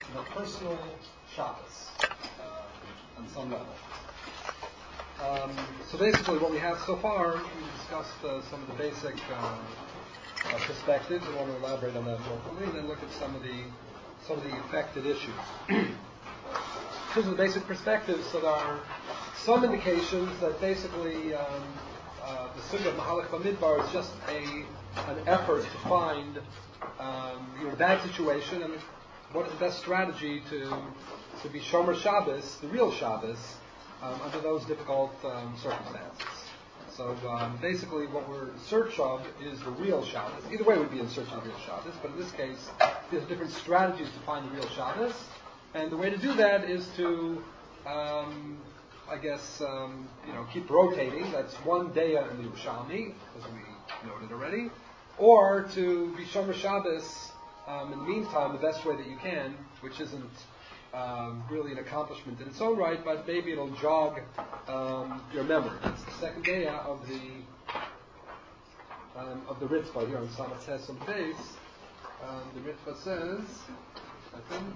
personal Shabbos on some level. So basically what we have so far, we discussed some of the basic perspectives. I want to elaborate on that more fully, and then look at some of the affected issues. In terms of the basic perspectives, so there are some indications that basically the sugya of Mahalach Bamidbar is just an effort to find a bad situation and what is the best strategy to be Shomer Shabbos, the real Shabbos, under those difficult circumstances. So basically what we're in search of is the real Shabbos. Either way we'd be in search of the real Shabbos, but in this case there's different strategies to find the real Shabbos. And the way to do that is to, keep rotating. That's one day in the Yerushalmi, as we noted already. Or to be Shomer Shabbos in the meantime the best way that you can, which isn't really an accomplishment in its own right, but maybe it'll jog your memory. It's the second day of the Ritzvah here on Samat Tes on base. The Ritzvah says, I think,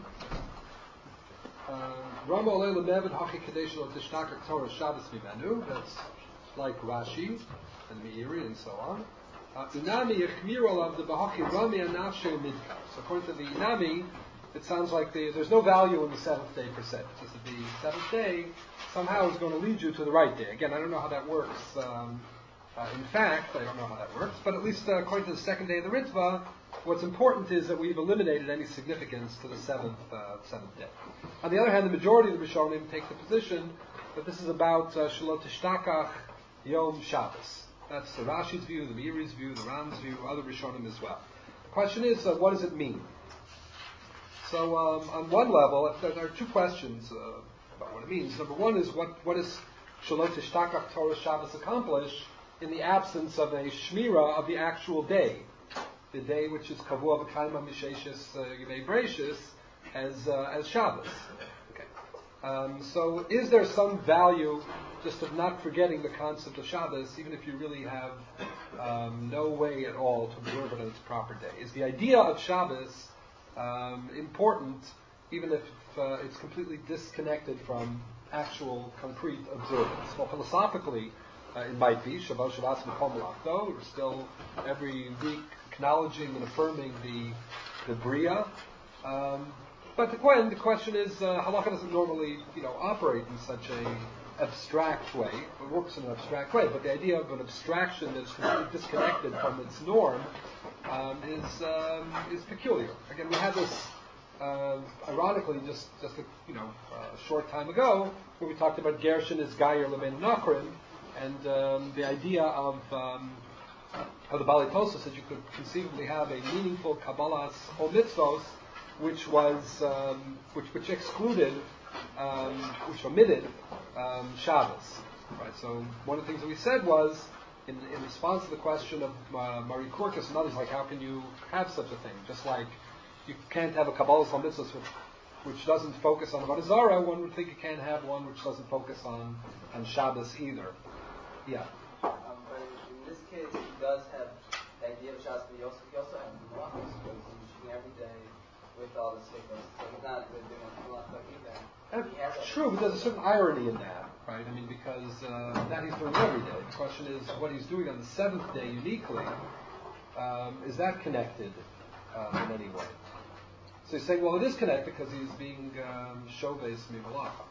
Rama olei lemevid hachi kadesh lo tishnakak Torah Shabbos mimenu. That's like Rashi and Meiri and so on. Inami yechmir olav the bahachi rami anafshe midkar. So according to the Inami, it sounds like there's no value in the seventh day per se. Just that the seventh day somehow is going to lead you to the right day. Again, I don't know how that works. In fact, I don't know how that works, but at least according to the second day of the Ritzvah, what's important is that we've eliminated any significance to the seventh day. On the other hand, the majority of the Rishonim take the position that this is about Shalot Tishtakach Yom Shabbos. That's the Rashi's view, the Meiri's view, the Ram's view, other Rishonim as well. The question is, what does it mean? So on one level, there are two questions about what it means. Number one is, what does Shalot Tishtakach Torah Shabbos accomplish in the absence of a shmira of the actual day? The day which is Kavua V'Kaima Misheshis Yemei Breishis as Shabbos. Okay. So is there some value just of not forgetting the concept of Shabbos, even if you really have no way at all to observe it on its proper day? Is the idea of Shabbos important, even if it's completely disconnected from actual concrete observance? Well, philosophically, it might be Shabbat Shabbat M'Kol Malachto. We're still every week acknowledging and affirming the Bria. But the question is, Halakha doesn't normally, operate in such a abstract way. It works in an abstract way, but the idea of an abstraction that's completely disconnected from its norm is peculiar. Again, we had this ironically just a short time ago, where we talked about Gershon is Gayer Lebein Nachrim, and the idea of the Bali Tosa said you could conceivably have a meaningful Kabbalah's or mitzvos, which was which excluded, which omitted Shabbos. Right. So one of the things that we said was, in response to the question of Mari Korkus and others, like how can you have such a thing? Just like you can't have a Kabbalah's or mitzvos which doesn't focus on Avodah Zarah, one would think you can't have one which doesn't focus on Shabbos either. Yeah. But in this case, he does have the idea of Shabbos, but he also has the malachos, because he's shooting every day with all the stickers. So he's not really doing malachos either. True, but there's a certain irony in that, right? I mean, because that he's doing every day. The question is, what he's doing on the seventh day uniquely, is that connected in any way? So he's saying, well, it is connected because he's being Shoves Mimalacha.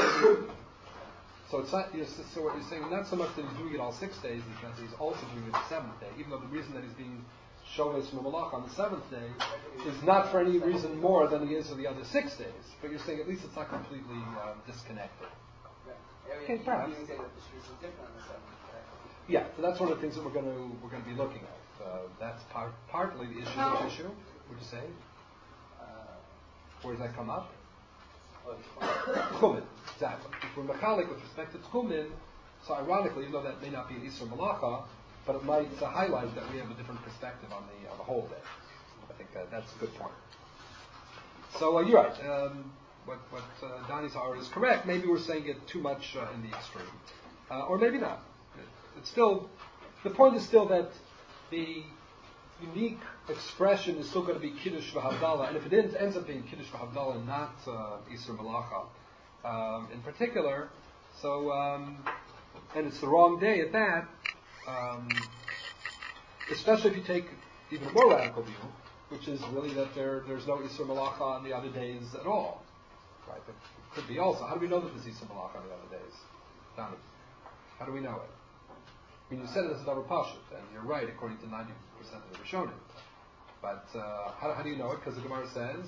So it's not. So what you're saying, not so much that he's doing it all 6 days, is that he's also doing it the seventh day. Even though the reason that he's being Shoves Mimalacha on the seventh day is not for any reason more than he is for the other 6 days. But you're saying at least it's not completely disconnected. Right. Okay, perhaps. You say that the shoes is different on the seventh, right? Yeah, so that's one of the things that we're going to be looking at. That's partly the issue. Which issue would you say? Where does that come up? Tchumen, exactly. If we're mechalik with respect to Tchumen, so ironically, even though that may not be an Isur Malacha, but it might highlight that we have a different perspective on the whole day. I think that's a good point. So you're right. What Donnie's is correct. Maybe we're saying it too much in the extreme, or maybe not. It's still, the point is still that the unique expression is still going to be Kiddush v'Havdalah, and if it ends up being Kiddush v'Havdalah and not Isur Malacha, in particular, so and it's the wrong day at that, especially if you take even a more radical view, which is really that there's no Isur Malacha on the other days at all, right? That could be also. How do we know that there's Isur Malacha on the other days, Donnie? How do we know it? I mean, you said it as a double pashut, and you're right according to 90% of the Rishonim. But how do you know it? Because the Gemara says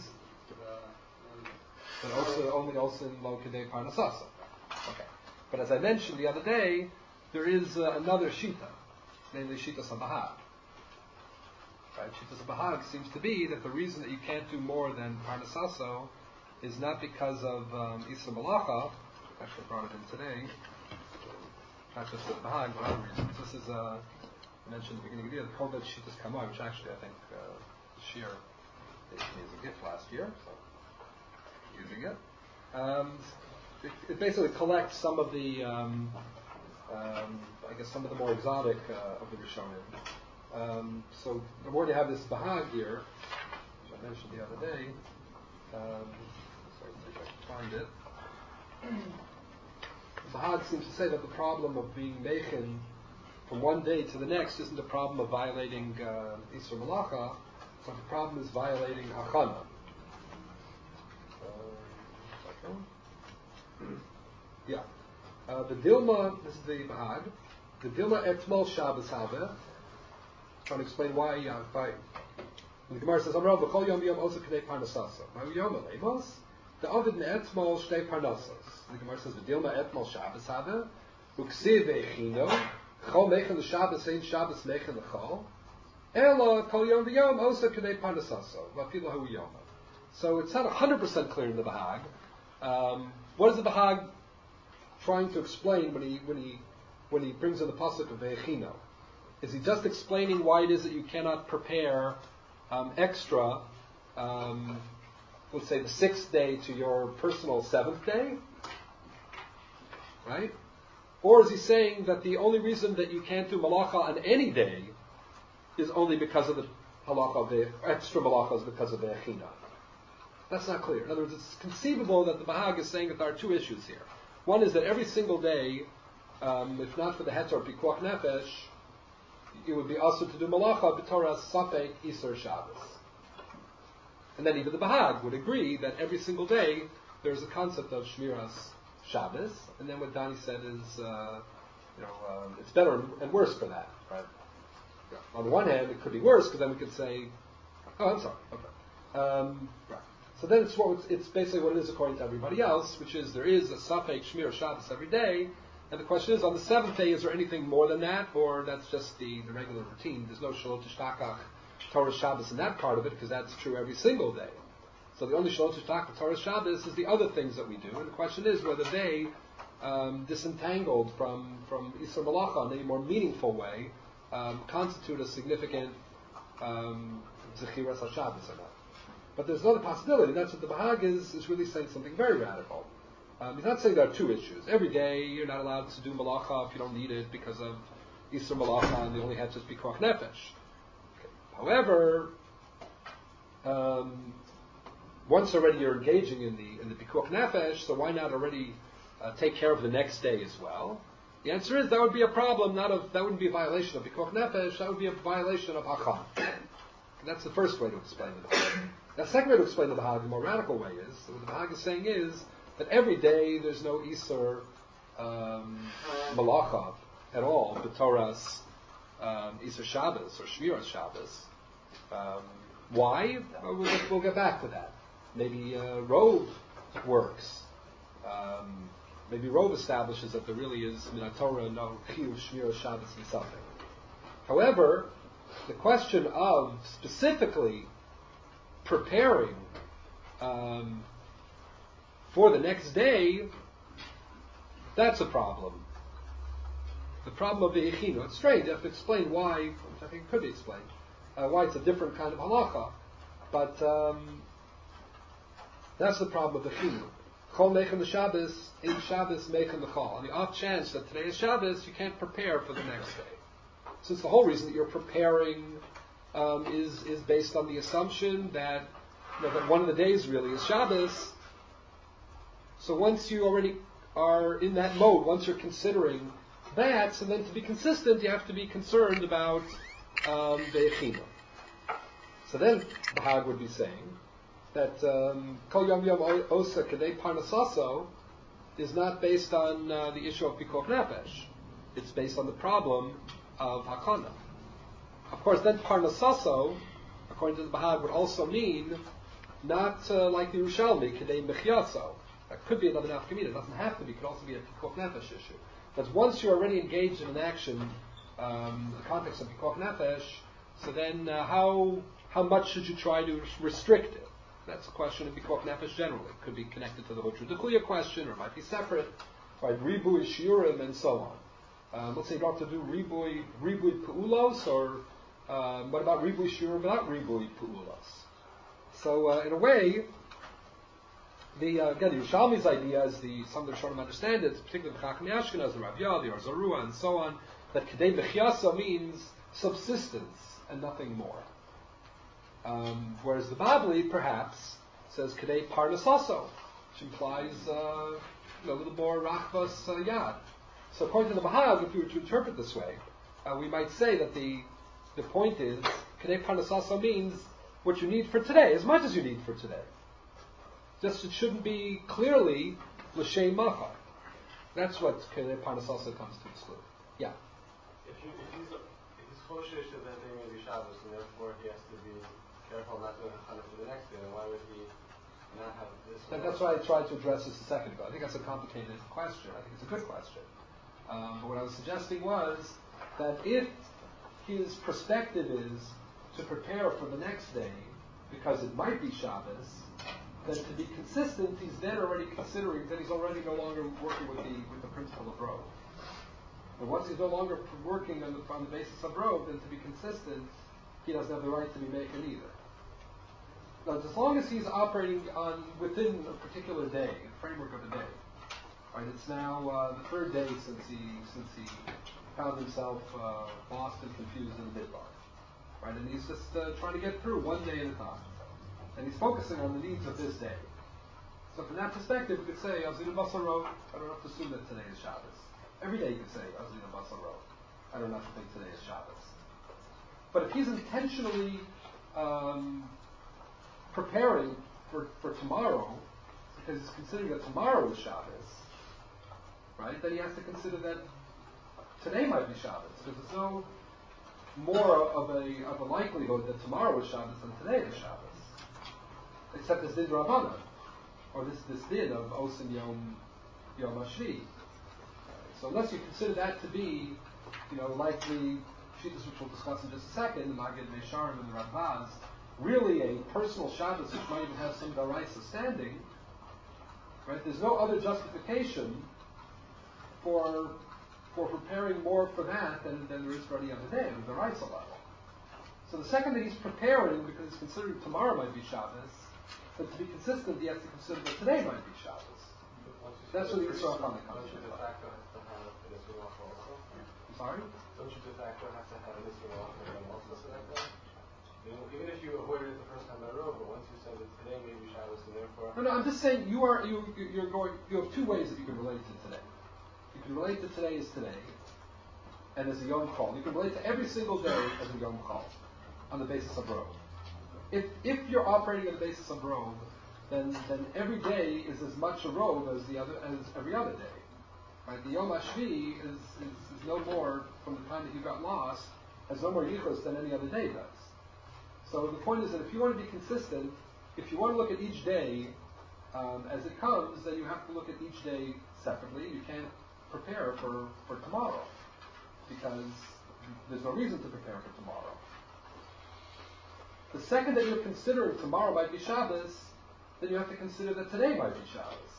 that only osin lo kedei parnasasa. Okay. But as I mentioned the other day, there is another shita, namely shita sabahag. Right? Shita sabahag seems to be that the reason that you can't do more than parnasaso is not because of Isra Malacha. Actually brought it in today. Not just the Bahag, but other reasons. This is, I mentioned at the beginning of the year, the Kovet Shitas Kamoi, which actually I think Shir gave me as a gift last year, so using it. It basically collects some of the, I guess some of the more exotic of the Rishonim. So the more you have this Bahag here, which I mentioned the other day, sorry, see if I can find it. Bahag seems to say that the problem of being mechin from one day to the next isn't a problem of violating Isur Malacha, but the problem is violating Hachana. The Dilma, this is the Bahag, the Dilma Etmol Shabbos Habe, trying to explain why, the Gemara says, Amrav v'chol yom yom osa k'nei parnasasa. Ma'u yom alemos, the Ovid ne'etmol shtei parnasas. The Gemara says, "V'dilma etmol Shabbos habe, uksiv ve'echino, chol mechen l'Shabbos ein Shabbos mechen l'chol, ela kol yom v'yom osa k'nei parnasaso, v'afilu hu yom." So it's not 100% clear in the Bahag. What is the Bahag trying to explain when he brings in the pasuk of ve'echino? Is he just explaining why it is that you cannot prepare extra? Let's say the 6th day to your personal 7th day, right? Or is he saying that the only reason that you can't do malacha on any day is only because of the halacha of the extra malachas because of the echina? That's not clear. In other words, it's conceivable that the Bahag is saying that there are two issues here. One is that every single day, if not for the heter pikuach nefesh, it would be also to do malacha b'torah safek isur Shabbos. And then even the Bahag would agree that every single day there's a concept of Shmiras Shabbos, and then what Dani said is, it's better and worse for that, right? Yeah. On the one hand, it could be worse because then we could say, I'm sorry, okay. Right. So then it's basically what it is according to everybody else, which is there is a Safek Shmir Shabbos every day, and the question is, on the 7th day, is there anything more than that, or that's just the regular routine? There's no Shalot Shtakach Torah Shabbos in that part of it, because that's true every single day. So the only Shalot Shtakach Torah Shabbos is the other things that we do, and the question is whether they, disentangled from Isur Malacha in a more meaningful way, constitute a significant Zechiras HaShabbos or not. But there's another possibility, and that's that the Bahag is really saying something very radical. He's not saying there are two issues. Every day you're not allowed to do Malacha if you don't need it because of Isur Malacha, and the only had just be Pikuach Nefesh. However, once already you're engaging in the Pikuach Nefesh, so why not already take care of the next day as well? The answer is that would be a problem. That wouldn't be a violation of Pikuach Nefesh. That would be a violation of Hacham. That's the first way to explain the Bahag. The second way to explain the Bahag, the more radical way, is what the Bahag is saying is that every day there's no Isur Malacha at all, B'Torah's Isur Shabbos or Shmiras Shabbos. Why? We'll get back to that. Maybe Rove works. Maybe Rove establishes that there really is Minat Torah no Chiyuv Shmiras Shabbos and something. However, the question of specifically preparing for the next day, that's a problem. The problem of the Echino. It's strange. You have to explain why, which I think could be explained, why it's a different kind of halacha. But that's the problem of the Echino. Chol mechen the Shabbos, in Shabbos mechen the chol. On the off chance that today is Shabbos, you can't prepare for the next day. So it's the whole reason that you're preparing is based on the assumption that that one of the days really is Shabbos. So once you already are in that mode, once you're considering that, so then to be consistent, you have to be concerned about the Echina. So then the Hag would be saying that Kol Yom Yom Osa Kedei Parnasaso is not based on the issue of Pikuach Nefesh. It's based on the problem of Hakana. Of course, then Parnasaso, according to the Bahag, would also mean not like the Yerushalmi, Kedei Mechyaso. That could be another nafkamina. It doesn't have to be. It could also be a Pikuach Nefesh issue. But once you're already engaged in an action, the context of Pikuach Nefesh, so then how much should you try to restrict it? That's a question of Pikuach Nefesh generally. It could be connected to the Hutra Dekuya question, or it might be separate. Right, Ribui Shiurim and so on. Let's say you don't have to do Ribui Pu'ulos, or what about Ribui Shiurim without Ribui Pu'ulos? So in a way, again, the Yerushalmi's idea is some of the Rishonim understand it, particularly the Chacham Ashkenaz, the Rav Yah, the Arzarua, and so on, that Kedei Mechyasa means subsistence and nothing more. Whereas the Babli, perhaps, says Kedei Parnasaso, which implies a little more Rachvas Yad. So according to the Bahag, if we were to interpret this way, we might say that the point is, Kedei Parnasaso means what you need for today, as much as you need for today. Just it shouldn't be clearly l'shem machar. That's what Parnasasa comes to exclude. Yeah. If he's choshesh that day may be Shabbos, and therefore he has to be careful not to have it for the next day, then why would he not have this? That's why I tried to address this a second ago. I think that's a complicated question. I think it's a good question. But what I was suggesting was that if his perspective is to prepare for the next day because it might be Shabbos, then to be consistent, he's then already considering that he's already no longer working with the principle of Rov. And once he's no longer working on the basis of Rov, then to be consistent, he doesn't have the right to be making either. Now, as long as he's operating within a particular day, the framework of the day, right? It's now the third day since he found himself lost and confused in the midbar, right? And he's just trying to get through one day at a time. And he's focusing on the needs of this day. So from that perspective, we could say, Azina Basar Rov, I don't have to assume that today is Shabbos. Every day you could say, Azina Basar Rov, I don't have to think today is Shabbos. But if he's intentionally preparing for tomorrow, because he's considering that tomorrow is Shabbos, right, then he has to consider that today might be Shabbos, because there's no more of a likelihood that tomorrow is Shabbos than today is Shabbos. Except this din Rabbanan, or this din of Osin Yom Hashvi. So unless you consider that to be, like the Shittas which we'll discuss in just a second, the Magid Mesharim and the Rambaz, really a personal Shabbos which might even have some Daraisa standing, right? There's no other justification for preparing more for that than there is for any other day on the Daraisa level. So the second that he's preparing, because he's considering tomorrow might be Shabbos, but to be consistent, he has to consider that today might be Shabbos. That's what the Yisrael Chana comes Don't you de facto have to have a Yisrael also? I'm sorry? Don't you de facto have to have a Yisrael also for that day? Even if you avoided it the first time in a row, but once you said that today may be Shabbos, and therefore... No, I'm just saying you have two ways that you can relate to today. You can relate to today as today, and as a Yom Chol. You can relate to every single day as a Yom Chol, on the basis of Rov. If you're operating on the basis of Rov, then every day is as much a Rov as every other day. Right? The Yom Hashvi is no more, from the time that you got lost, has no more yichus than any other day does. So the point is that if you want to be consistent, if you want to look at each day as it comes, then you have to look at each day separately. You can't prepare for tomorrow, because there's no reason to prepare for tomorrow. The second that you're considering tomorrow might be Shabbos, then you have to consider that today might be Shabbos.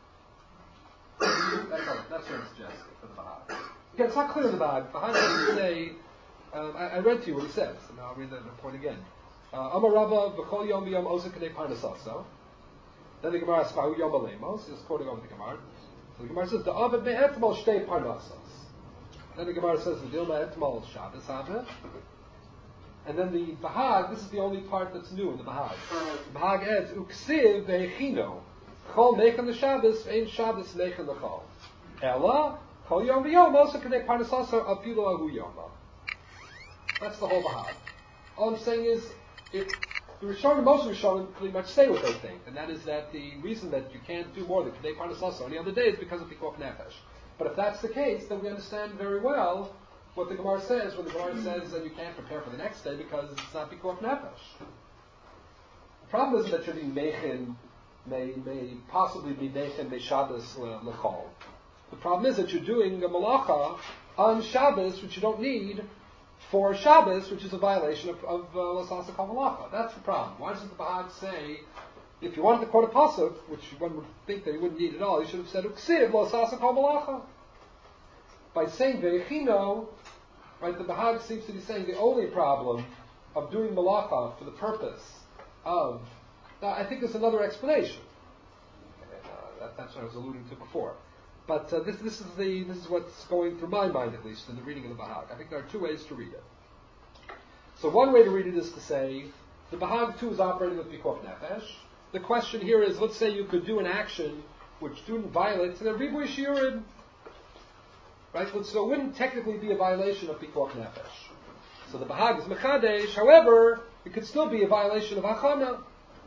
That's what I'm suggesting for the Bahag. Again, it's not clear in the Bahag. Bahag doesn't say, I read to you what he says, and I'll read the point again. Amar Rava v'chol yom b'yom osa k'nei parnasaso. Then the Gemara asks, Mahu yom alemos. He's quoting over the Gemara. So the Gemara says, Da'avad me'etmal shtei parnasos. Then the Gemara says, V'dil me'etmal Shabbos have. And then the Bahag, this is the only part that's new in the Bahag. The Bahag adds, Uksiv ve'echino, chol mechan the Shabbos, ve'en Shabbos mechan the chol. Ella, kol yom v'yom, also kadei parnasaso afilu ahu yoma. That's the whole Bahag. All I'm saying is, the Rishonim, most Rishonim pretty much say what they think, and that is that the reason that you can't do more than kadei parnasaso any other day is because of pikuach nefesh. But if that's the case, then we understand very well what the Gemara says when the Gemara says that you can't prepare for the next day because it's not pikuach nefesh. The problem isn't that you're being mechin, may possibly be mechin me Shabbos lechol. The problem is that you're doing a malacha on Shabbos, which you don't need for Shabbos, which is a violation of Lasasa Kol Malacha. That's the problem. Why doesn't the Bahag say, if you wanted to quote a pasuk, which one would think that he wouldn't need at all, he should have said Uksiv Lasasa Kol Malacha. By saying Ve'echino, right, the Bahag seems to be saying the only problem of doing malacha for the purpose of. Now, I think there's another explanation. That's what I was alluding to before. But this is what's going through my mind, at least, in the reading of the Bahag. I think there are two ways to read it. So one way to read it is to say the Bahag too is operating with pikuach nefesh. The question here is, let's say you could do an action which didn't violate the ribuy shiurim. Right? So it wouldn't technically be a violation of pikuach nefesh. So the Bahag is mechadesh. However, it could still be a violation of hachana.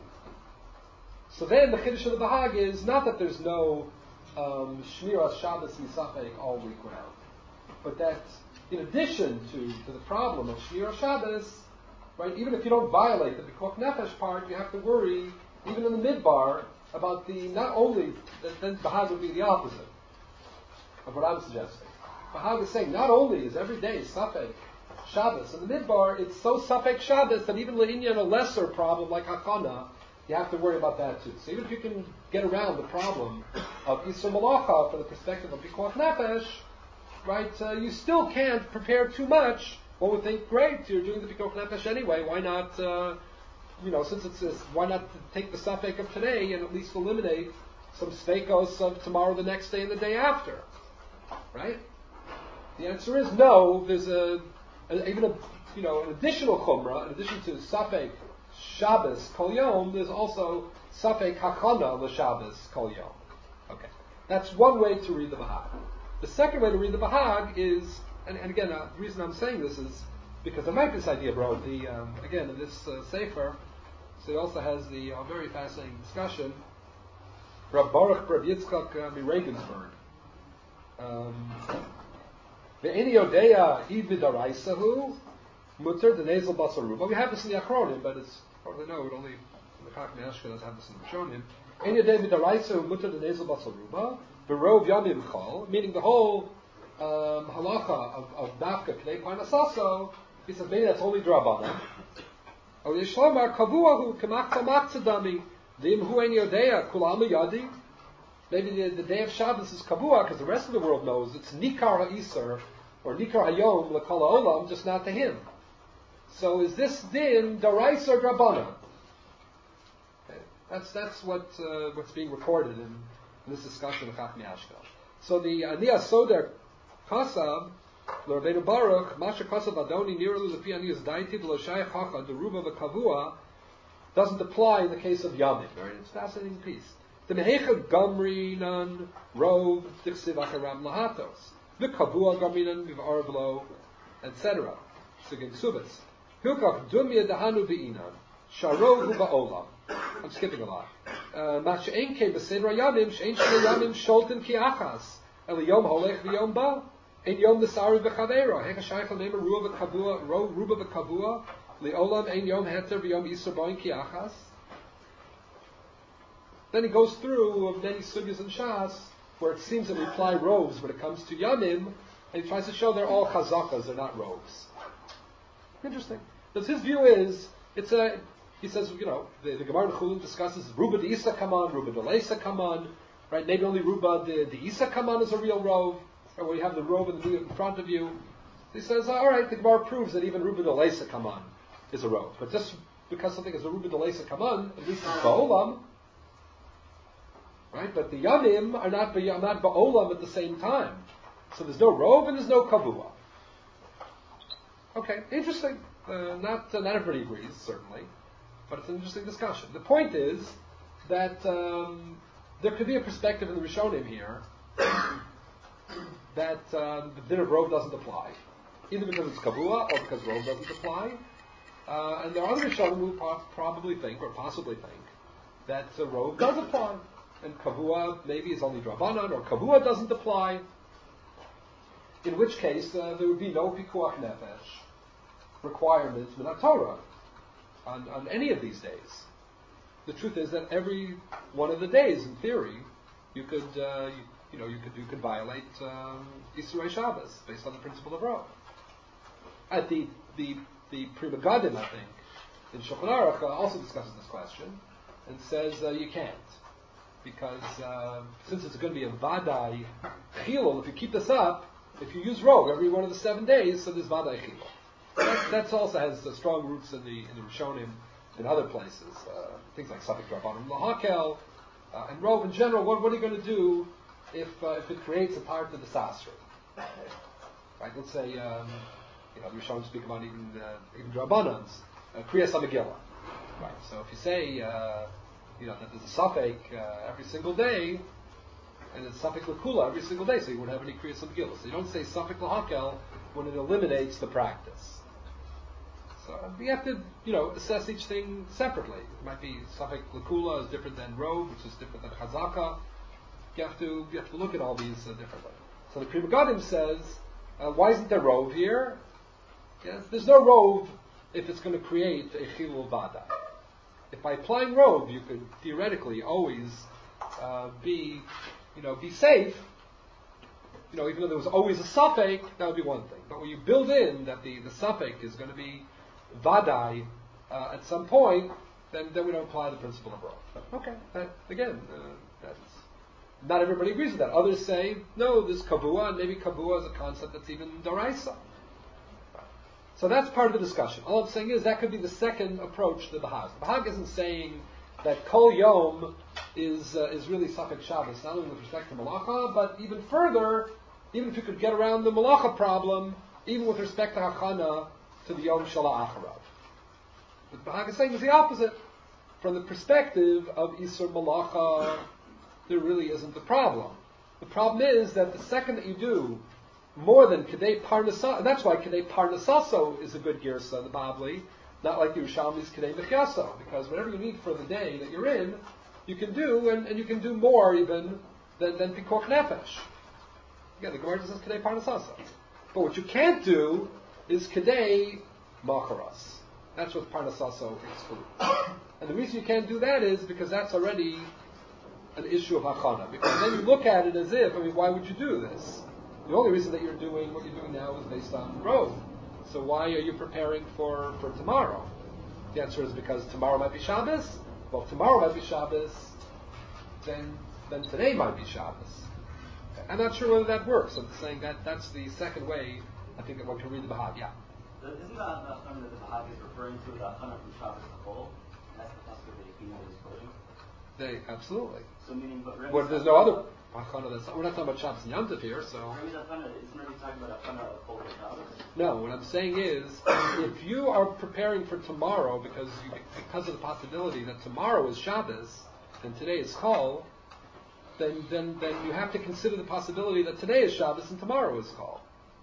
So then the chiddush of the Bahag is not that there's no shmiras Shabbos misafek all week round, but that in addition to the problem of shmiras Shabbos, right? Even if you don't violate the pikuach nefesh part, you have to worry even in the midbar about the not only then Bahag would be the opposite of what I'm suggesting. Bahag is saying not only is every day Safek Shabbos, in the Midbar it's so Safek Shabbos that even in a lesser problem like Hakana, you have to worry about that too. So even if you can get around the problem of Yisur Malacha from the perspective of Pikuach Nefesh, right, you still can't prepare too much. One would think, great, you're doing the Pikuach Nefesh anyway, why not, since it's this, why not take the Safek of today and at least eliminate some Sfeikos of tomorrow, the next day, and the day after, right? The answer is no. There's an additional chumrah, in addition to Safek Shabbos Kol Yom, there's also Safek Hakana LeShabbos Kol Yom. Okay, that's one way to read the Bahag. The second way to read the Bahag is, and again, the reason I'm saying this is because I like this idea, bro. Again, in this sefer, so it also has the very fascinating discussion. Rab Baruch Rab Yitzchak Regensburg. Ve'eni yodeya hi v'daraisahu mutter denezel basaruba. We have this in the Achronim, but it's probably no. It only the Chachmei Ashkenaz have this in the Rishonim. Eni yodeya v'daraisahu mutter denezel basaruba v'rov yamim chol, meaning the whole halacha of dafka k'nei parnasaso. He says maybe that's only drabanan. Or yishlomar kavuahu k'machta machzadami v'imhu eni yodeya kulam yadi. Maybe the day of Shabbos is Kavua because the rest of the world knows it's Nikar HaIsar or Nikar Hayom L'Kol HaOlam, just not to him. So is this din Darais or Drabana? Okay. That's what's being recorded in this discussion of Chachmei Ashkenaz. So the Aniyah Soder Kasav L'Rabbeinu Baruch Masha Kasav Adoni Niralu L'Fi Aniyas Daiti V'Lo Shayach Hacha Deruba V'Kavua doesn't apply in the case of Yamim. Right? It's a fascinating piece. The Mehecha Gamrinan Rov Dixiv Acharam Lahatos. The Kavua Gamrinan Vivarvlo, etc. Sigin Subas. Hilkach Dumya Dahanu Be'inan. Sharov Ba'olam. I'm skipping a lot. Masha'en Ke Besedra Yamim, She'en Shne Yamim Sholten Ki Achas. El Yom Holech V'Yom Ba. En Yom Nesari V'Chavera. Hecha Shaykh L'Nema Ruba V'Kavua, Ruba V'Kavua. Li'olam En Yom Heter V'Yom Yisur Boin Ki Achas. Then he goes through many sugyas and shas where it seems that we apply robes when it comes to yamim, and he tries to show they're all chazakas, they're not robes. Interesting. Because his view is, he says, the Gemara in Chulin discusses Ruba de Isa Kaman, Ruba de Leisa Kaman, right? Maybe only Ruba de Isa Kaman is a real robe, or where you have the robe in front of you. He says, all right, the Gemara proves that even Ruba de Leisa Kaman is a robe. But just because something is a Ruba de Leisa Kaman, at least it's Ba'olam, right? But the Yamim are not Ba'olam at the same time. So there's no robe and there's no Kavua. Okay, interesting. Not everybody agrees, certainly, but it's an interesting discussion. The point is that there could be a perspective in the Rishonim here that the din of Rov doesn't apply, either because it's Kavua or because Rov doesn't apply. And there are other Rishonim who probably think, or possibly think, that Rov does apply, and Kavua maybe is only Drabanan, or Kavua doesn't apply, in which case there would be no Pikuach Nefesh requirements Minat Torah on any of these days. The truth is that every one of the days, in theory, you could violate Yisrei Shabbos based on the principle of Rov. At the Pri Megadim, I think, in Shulchan Aruch also discusses this question and says you can't, because since it's going to be a Vadai Chilul, if you keep this up, if you use Rov every one of the 7 days, so there's Vadai Chilul. That also has strong roots in the Rishonim in other places, things like Safek Rabbanim Lahakel, and Rov in general. What are you going to do if it creates a part of the Sasri? Right? Let's say the Rishonim speak about even Rabbanans, Kriyas HaMegillah. Right. So if you say that there's a Safek every single day, and it's Safek L'Kula every single day, so you wouldn't have any Kriyas HaMegillah. So you don't say Safek Lahakel when it eliminates the practice. So you have to, assess each thing separately. It might be Safek L'Kula is different than Rov, which is different than Chazaka. You have to look at all these differently. So the Pri Megadim says, why isn't there Rov here? Yes, there's no Rov if it's going to create a Chilul Vada. If by applying Rov you could theoretically always be safe, even though there was always a Safek, that would be one thing. But when you build in that the Safek is going to be Vadai at some point, then we don't apply the principle of Rov. Okay, that's not everybody agrees with that. Others say, no, this Kavua, and maybe Kavua is a concept that's even Daraisa. So that's part of the discussion. All I'm saying is that could be the second approach to the Bahag. The Bahag isn't saying that Kol Yom is really Safek Shabbos, not only with respect to Malacha, but even further, even if you could get around the Malacha problem, even with respect to Hachana to the Yom Shala Acharav. What the Bahag is saying is the opposite. From the perspective of Isur Malacha, there really isn't the problem. The problem is that the second that you do more than Kedei Parnasa, and that's why Kedei Parnasaso is a good girsa, the Babli, not like the Yerushalmi's Kedei Mechyaso, because whatever you need for the day that you're in, you can do, and you can do more even than Pikuach Nefesh. Again, the Gemara says Kedei Parnasaso. But what you can't do is Kedei Macharas. That's what Parnasaso excludes. And the reason you can't do that is because that's already an issue of Hachana. Because then you look at it as if, why would you do this? The only reason that you're doing what you're doing now is based on Rov. So why are you preparing for tomorrow? The answer is because tomorrow might be Shabbos. Well, if tomorrow might be Shabbos, then today might be Shabbos. I'm not sure whether that works. I'm saying that's the second way I think that one can read the Bahag. Yeah. Isn't that Hachana that the Bahag is referring to, the Hachana from Shabbos to Chol? That's the possibility of being is quoting? Absolutely. So meaning, but well, there's no other Hachana we're not talking about Shabbos and Yom Tov here, so. Isn't really talking about Hachana of Chol to Shabbos? No, what I'm saying is, if you are preparing for tomorrow because of the possibility that tomorrow is Shabbos and today is Chol, then you have to consider the possibility that today is Shabbos and tomorrow is Chol.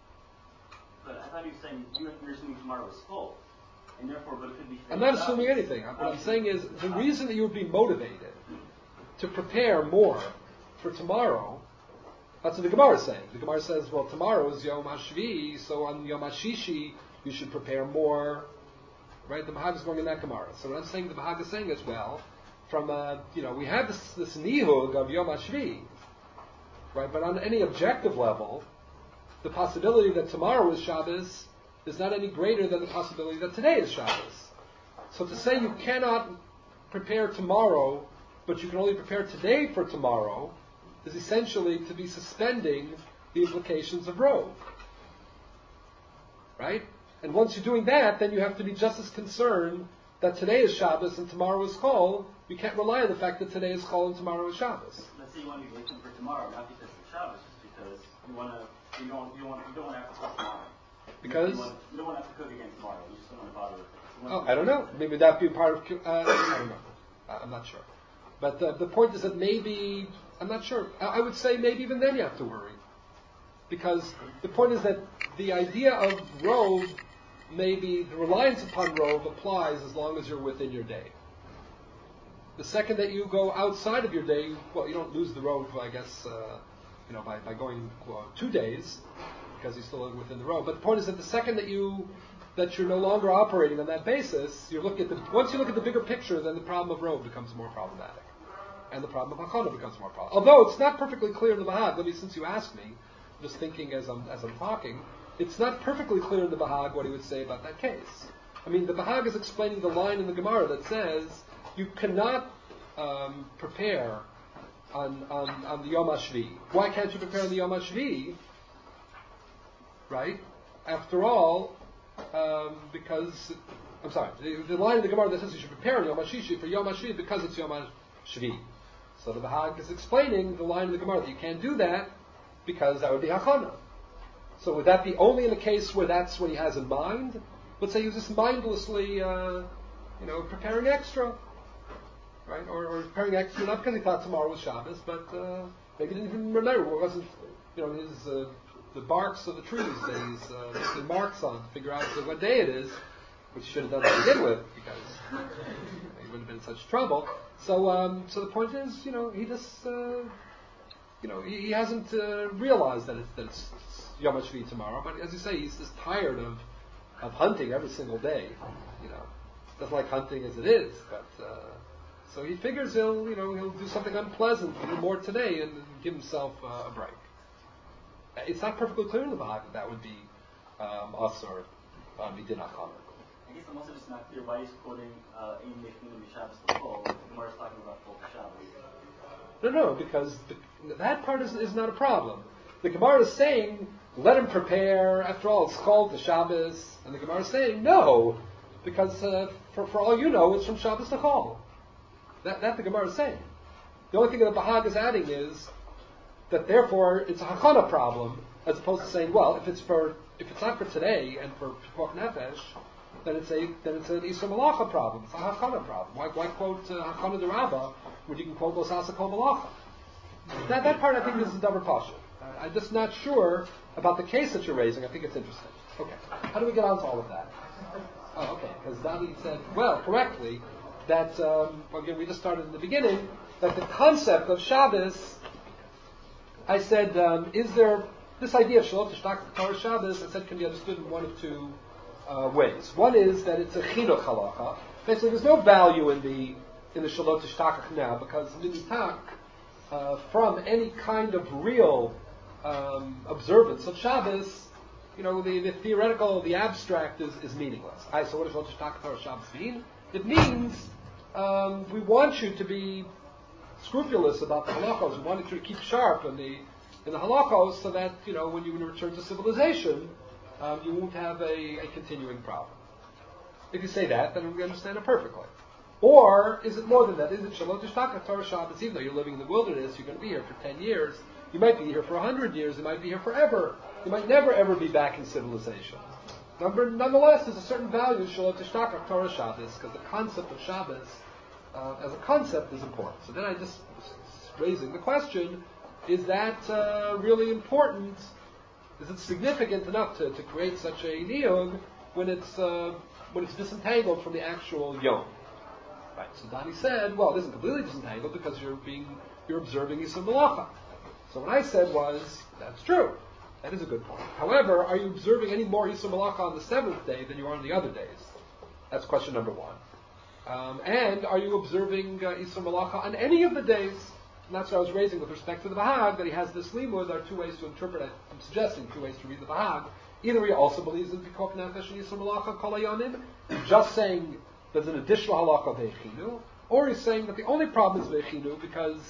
But I thought you were saying you're assuming tomorrow is Chol, and therefore, but it could be. I'm not assuming anything. What I'm saying is the reason that you would be motivated to prepare more for tomorrow. That's what the Gemara is saying. The Gemara says, well, tomorrow is Yom HaShvi, so on Yom HaShishi you should prepare more. Right? The Bahag is going in that Gemara. So what I'm saying, the Bahag is saying as well, from we have this nihug of Yom HaShvi, right? But on any objective level, the possibility that tomorrow is Shabbos is not any greater than the possibility that today is Shabbos. So to say you cannot prepare tomorrow, but you can only prepare today for tomorrow, is essentially to be suspending the implications of Rov. Right? And once you're doing that, then you have to be just as concerned that today is Shabbos and tomorrow is Chol. You can't rely on the fact that today is Chol and tomorrow is Shabbos. Let's say you want to be waiting for tomorrow, not because it's Shabbos, just because you don't want to have to put tomorrow. Because you don't want to have to cook again tomorrow. You just don't want to bother. I don't know. Maybe that'd be part of. I don't know. I'm not sure. But the point is that maybe I'm not sure. I would say maybe even then you have to worry, because the point is that the idea of rove, maybe the reliance upon rove applies as long as you're within your day. The second that you go outside of your day, well, you don't lose the rove, I guess, by going 2 days, because you still live within the rove. But the point is that the second that you're no longer operating on that basis, once you look at the bigger picture, then the problem of rove becomes more problematic, and the problem of hachana becomes more problematic. Although it's not perfectly clear in the Bahag. Since you asked me, just thinking as I'm talking, it's not perfectly clear in the Bahag what he would say about that case. I mean, the Bahag is explaining the line in the Gemara that says you cannot prepare on the Yom HaShvi. Why can't you prepare on the Yom HaShvi? Right? After all, because I'm sorry, the line in the Gemara that says you should prepare on Yom HaShishi for Yom HaShvi because it's Yom HaShvi. So the Bahag is explaining the line in the Gemara that you can't do that because that would be hachana. So would that be only in a case where that's what he has in mind? Let's say he was just mindlessly, preparing extra, right? Or preparing extra not because he thought tomorrow was Shabbos, but maybe he didn't even remember. It wasn't, the barks of the trees that he's making marks on to figure out what day it is, which he should have done to begin with, because he wouldn't have been in such trouble. So the point is, he just, he hasn't realized that it's Yom HaShvi tomorrow. But as you say, he's just tired of hunting every single day. Doesn't like hunting as it is, but so he figures he'll do something unpleasant, do more today, and give himself a break. It's not perfectly clear in the Bahag that would be us or Midin Achana. I guess I'm also just not clear why he's quoting Ein Mechinu B'Shabbos L'Chol. The Gemara is talking about Chol Shabbos. No, because that part is not a problem. The Gemara is saying, let him prepare. After all, it's called the Shabbos. And the Gemara is saying, no, because for all you know, it's from Shabbos L'Chol. That the Gemara is saying. The only thing that the Bahag is adding is that therefore it's a hachana problem, as opposed to saying, well, if it's not for today and for Pikuach Nefesh, then it's an Isra Malacha problem. It's a hachana problem. Why quote hachana d'Rabba when you can quote Los Asa Kol Malacha? That part I think is a davar pasha. I'm just not sure about the case that you're raising. I think it's interesting. Okay, how do we get on to all of that? Oh, okay, because Dani said, well, correctly, that again we just started in the beginning that the concept of Shabbos. I said, is there this idea of Shalot Tishtach Torah Shabbos? I said can be understood in one of two ways. One is that it's a chinuch halacha. Basically, there's no value in the Shalot Tishtach now because nimitak from any kind of real observance of Shabbos, the theoretical, the abstract is meaningless. So what does Shalot Tishtach Torah Shabbos mean? It means we want you to be scrupulous about the halachos. We wanted you to keep sharp in the halachos so that, when you return to civilization, you won't have a continuing problem. If you say that, then we understand it perfectly. Or is it more than that? Is it Shalot Tishtach Torah Shabbos? Even though you're living in the wilderness, you're going to be here for 10 years. You might be here for 100 years. You might be here forever. You might never ever be back in civilization. Nonetheless, there's a certain value in Shalot Tishtach Torah Shabbos because the concept of Shabbos as a concept is important. So then I just was raising the question, is that really important? Is it significant enough to create such a niyug when it's disentangled from the actual yom? Right. So Dani said, well, it isn't completely disentangled because you're observing Yisur Malacha. So what I said was, that's true. That is a good point. However, are you observing any more Yisur Malacha on the seventh day than you are on the other days? That's question number one. And are you observing Yisur Malacha on any of the days? And that's what I was raising with respect to the Bahag, that he has this limud. There are two ways to interpret it. I'm suggesting two ways to read the Bahag. Either he also believes in Pikuach Nefesh and Yisur Malacha Kol Hayamim, just saying there's an additional halacha ve'echinu, or he's saying that the only problem is ve'echinu because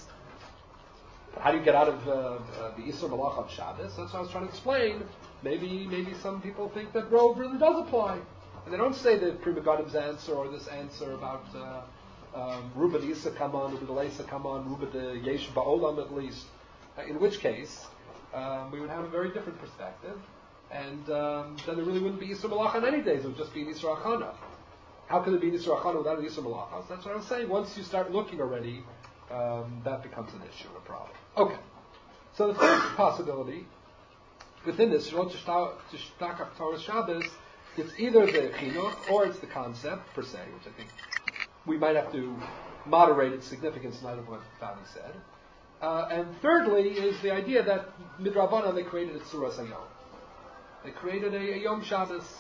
how do you get out of the Yisur Malacha of Shabbos? That's what I was trying to explain. Maybe some people think that Rove really does apply. And they don't say the Pri Megadim's answer or this answer about Ruba de Issa Kaman, Ruba de Leisa Kaman, Ruba de Yesh Ba'olam at least, in which case we would have a very different perspective. and then there really wouldn't be Yisur Malacha on any days. It would just be Yisur Achana. How can there be Yisur Achana without a Yisur Malacha? So that's what I was saying. Once you start looking already, that becomes an issue, a problem. Okay. So the third possibility within this, Tishtaka Torah Shabbos, it's either the chinuch or it's the concept per se, which I think we might have to moderate its significance in light of what Fani said. And thirdly is the idea that Midrabanan they created a Tzuras Hayom. They created a Yom Shabbos.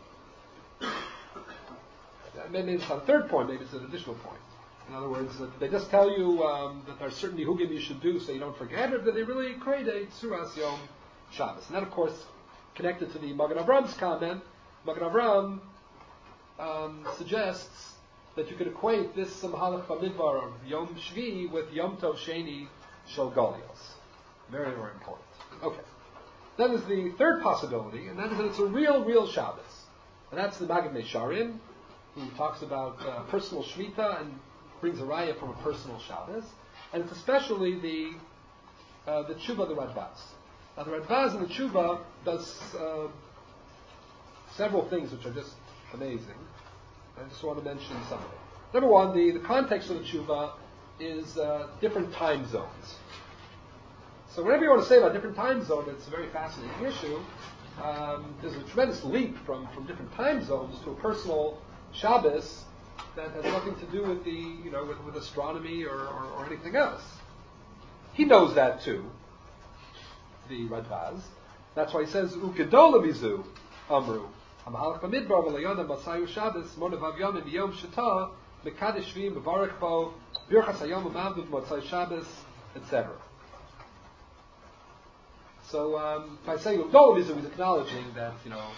Maybe it's not a third point, maybe it's an additional point. In other words, they just tell you that there are certain Nihugim you should do so you don't forget it, but they really create a Tzuras Yom Shabbos. And that, of course, connected to the Magen Avram's comment. Magen Avram suggests that you could equate this Mahalach Bamidbar of Yom Shvi with Yom Tov Sheni Shel Golios. Very, very important. Okay. Then there's the third possibility, and that is that it's a real Shabbos. And that's the Magid Nesharim, who talks about personal Shmita and brings a raya from a personal Shabbos. And it's especially the Tshuva, the Radbaz. Now the Radbaz in the Tshuva does several things which are just amazing. I just want to mention some of them. Number one, the context of the Tshuva is different time zones. So whatever you want to say about different time zones, it's a very fascinating issue. There's a tremendous leap from different time zones to a personal Shabbos that has nothing to do with with astronomy or anything else. He knows that too, the Radbaz. That's why he says, Ukedola mizu amru. Hamahalach b'midbar v'layona masayu Shabbos monevav yom b'yom shita mekadesh shvim b'varech bo birchas hayom u'mavdu b'motzai Shabbos, etc. So by saying Ukedola mizu, he's acknowledging that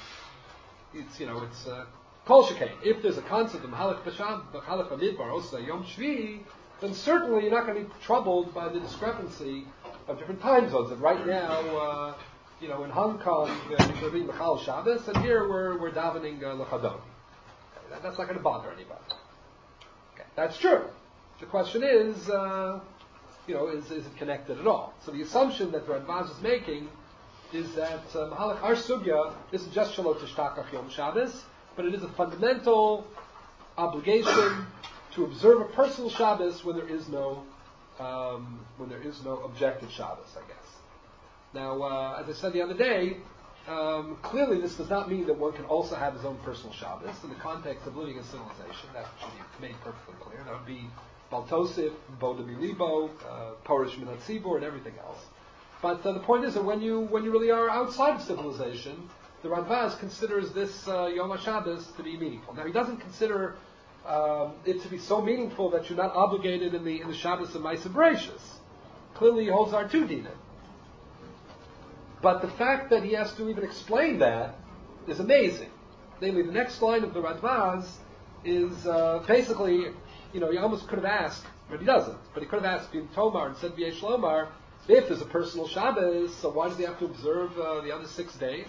it's Kol Shekain. If there's a concept of Mahalach b'midbar osa yom shvi, then certainly you're not going to be troubled by the discrepancy of different time zones. And right now, in Hong Kong, we're being Mechal Shabbos, and here we're davening L'Chadon. Okay, that's not going to bother anybody. Okay, that's true. The question is, is it connected at all? So the assumption that the Radbaz is making is that Mahalach Ar Sugya isn't just Shalot Tishtakach Yom Shabbos, but it is a fundamental obligation to observe a personal Shabbos when there is no objective Shabbos, I guess. Now, as I said the other day, clearly this does not mean that one can also have his own personal Shabbos in the context of living in civilization. That should be made perfectly clear. That would be Baltosif, Bo de Milibo, Porish Minat Tzibur, and everything else. But the point is that when you really are outside of civilization, the Radbaz considers this Yom HaShabbos to be meaningful. Now, he doesn't consider it to be so meaningful that you're not obligated in the Shabbos of Ma'aseh Bereishis. Clearly, he holds our two dinim. But the fact that he has to even explain that is amazing. Namely, the next line of the Radbaz is basically, he almost could have asked, but he doesn't. But he could have asked Bin Tomar and said V'yesh Lomar, if there's a personal Shabbos, so why does he have to observe the other 6 days?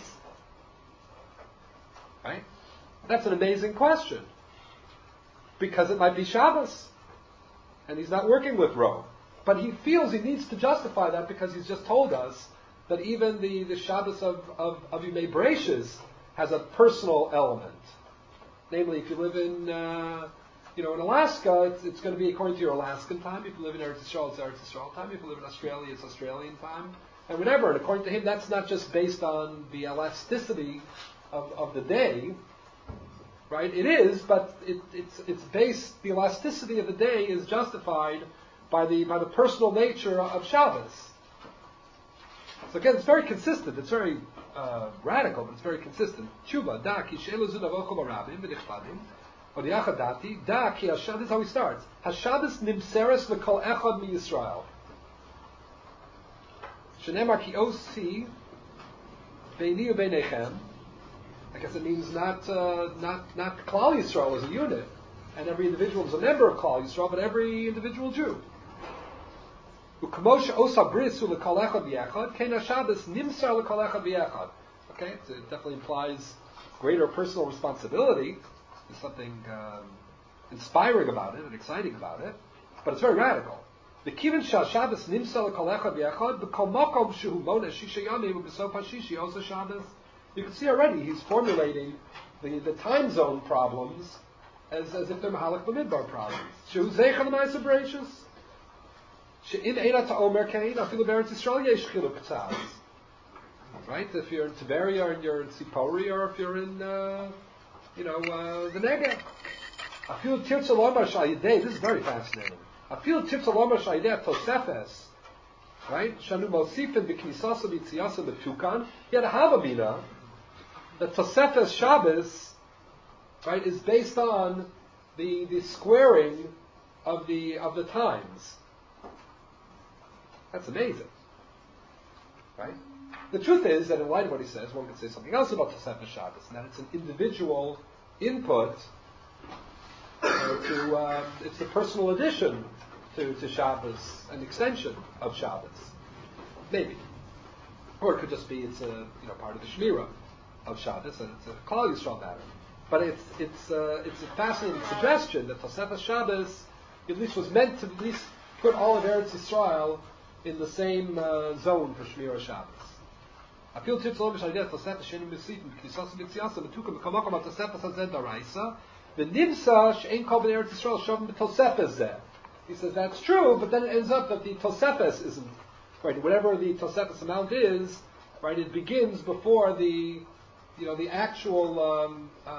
Right? That's an amazing question. Because it might be Shabbos. And he's not working with Rome. But he feels he needs to justify that because he's just told us that even the Shabbos of Yomei Bereishis has a personal element. Namely, if you live in Alaska, it's going to be according to your Alaskan time. If you live in Eretz Yisrael, it's Eretz Yisrael time. If you live in Australia, it's Australian time. And whatever. And according to him, that's not just based on the elasticity of the day, right? It is, but it's based. The elasticity of the day is justified by the personal nature of Shabbos. So again, it's very consistent. It's very radical, but it's very consistent. Tshuva da ki she'elu zun avochol barabim v'nichbadim v'diachad dati da ki Hashabbos. This is how he starts. Hashabbos nimseres l'kol echad miYisrael. Shenemar ki osi beini u'beinechem. I guess it means not Klal Yisrael as a unit, and every individual is a member of Klal Yisrael, but every individual Jew. Okay, it definitely implies greater personal responsibility. There's something inspiring about it and exciting about it, but it's very radical. you can see already he's formulating the time zone problems as if they're Mahalik B'Midbar problems. Shehu Zeicha L'Maisa Bereishis. She'im Eina Ta'omer Kain, Afilu B'Eretz Yisrael Yesh Chiluk Tzaz. Right? If you're in Tiberia or you're in Tzipori or if you're in, the Negev. Afilu Tirtza Lomar Sha'yidei, this is very fascinating. Afilu Tirtza Lomar Sha'yidei Tosefes. Right? Shanu Mosifin B'Knisasa B'Tziasa B'Tukan. Yet Havamina, the Tosefes Shabbos, right, is based on the squaring of the times. That's amazing. Right? The truth is that in light of what he says, one could say something else about Tosefes Shabbos, and that it's an individual input it's the personal addition to Shabbos, an extension of Shabbos. Maybe. Or it could just be it's a part of the Shmirah of Shabbos, and it's a Klal Yisrael matter. But it's a fascinating suggestion that Tosefes Shabbos at least was meant to at least put all of Eretz Yisrael in the same zone for Shmirah Shabbos. I feel Titzol Mishaydet Tosefes Shenim B'Sitim K'Nisas B'Tziasa B'Tukim B'Kamokom Al Tosefes Hazed Daraisa the Nivsa She'en Kol B'Nei Eretz Yisrael Shavim B'Tosefes Zeh. He says that's true, but then it ends up that the Tosefes isn't right. Whatever the Tosefes amount is, right, it begins before the actual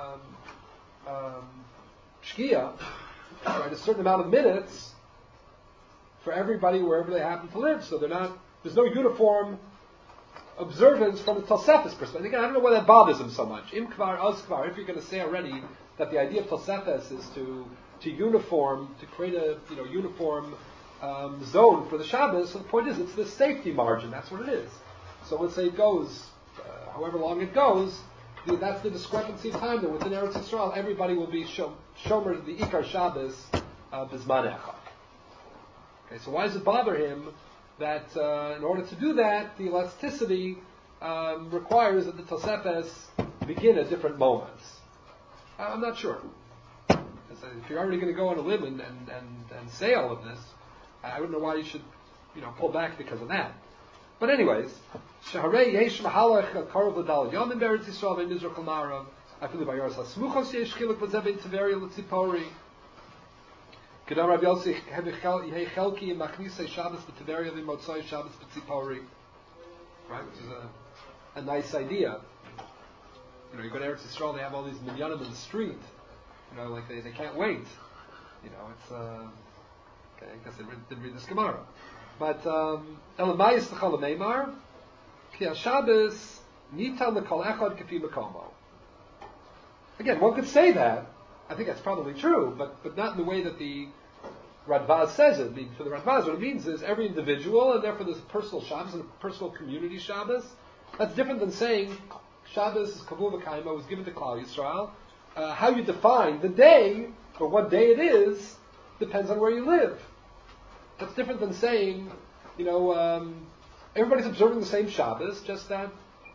Shkia, right, a certain amount of minutes for everybody wherever they happen to live. So there's no uniform observance from the Tosefes perspective. Again, I don't know why that bothers him so much. Im kvar, az kvar. If you're going to say already that the idea of Tosefes is to uniform, to create a uniform zone for the Shabbos, so the point is it's the safety margin. That's what it is. So let's say it goes, however long it goes, that's the discrepancy of time that within Eretz Yisrael everybody will be shomer the Ikar Shabbos Bizman Echad. Okay, so why does it bother him that in order to do that, the elasticity requires that the Tosefes begin at different moments? I'm not sure. If you're already going to go on a limb and say all of this, I don't know why you should, pull back because of that. But anyways, Shaharei Yesh Mahalach Karov Ladal Yom in Eretz Yisrael in Mizrach Marav. I feel by yours Hasmuchos Yesh Chiluk V'Zevin Tiberia L'Tzipori. Kedam Rabbi Yossi Yehei Chelki Machnisei Shabbos B'Tiberia V'Motzoi Shabbos B'Tzipori. Right, which is a nice idea. You go to Eretz Yisrael, they have all these minyanim in the street. Like they can't wait. It's okay. I guess they didn't read this Gemara, but Elamayis L'Chol Meimar Ki HaShabbos Nitan L'Kol Echad Kefi Mekomo. Again, one could say that. I think that's probably true, but not in the way that the Radvaz says it. For the Radvaz, what it means is every individual, and therefore there's a personal Shabbos and a personal community Shabbos. That's different than saying Shabbos is Kavul V'Kaima, was given to Klal Yisrael. How you define the day, or what day it is, depends on where you live. That's different than saying, everybody's observing the same Shabbos, just that,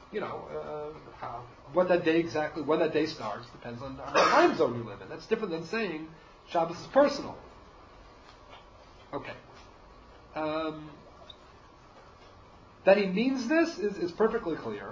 what that day exactly, when that day starts, depends on the time zone you live in. That's different than saying Shabbos is personal. Okay. That he means this is perfectly clear.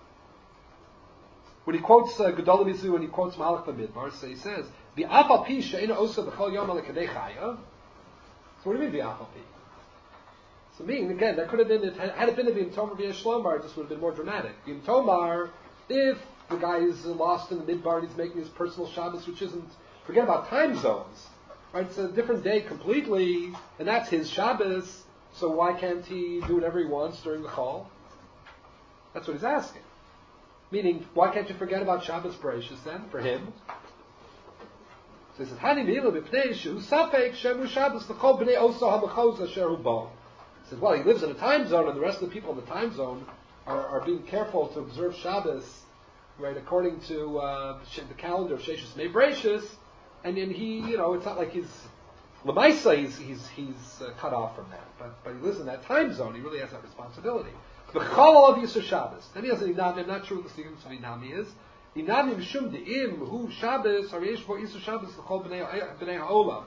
When he quotes Gedolah Mizu and he quotes Malach B'Midbar, so he says, "V'afal pi she'ena osa b'chol yom alekadei chaya." So what do you mean v'afal pi? So meaning again, that could have been had it been the Tomar v'Yesh Lomar, it just would have been more dramatic. The Tomar, if the guy is lost in the Midbar and he's making his personal Shabbos, which isn't, forget about time zones, right? It's a different day completely, and that's his Shabbos. So why can't he do whatever he wants during the Chol? That's what he's asking. Meaning, why can't you forget about Shabbos Bereishis then, for him? So he says, Hani mi'ila b'pnei shu safek shemu Shabbos l'chol b'nei oso ha'machos asher hu bo. He says, well, he lives in a time zone, and the rest of the people in the time zone are being careful to observe Shabbos, right, according to the calendar of Sheshus Mei Bereishis, and then he, it's not like he's L'maisa, he's cut off from that, but he lives in that time zone, he really has that responsibility. B'chol of Yisur Shabbos. Then he has an inami. I'm not sure what the sequence of inami is. Inami mishum de'im hu Shabbos or yesh vo Yisur Shabbos l'chol b'nei ha'olam.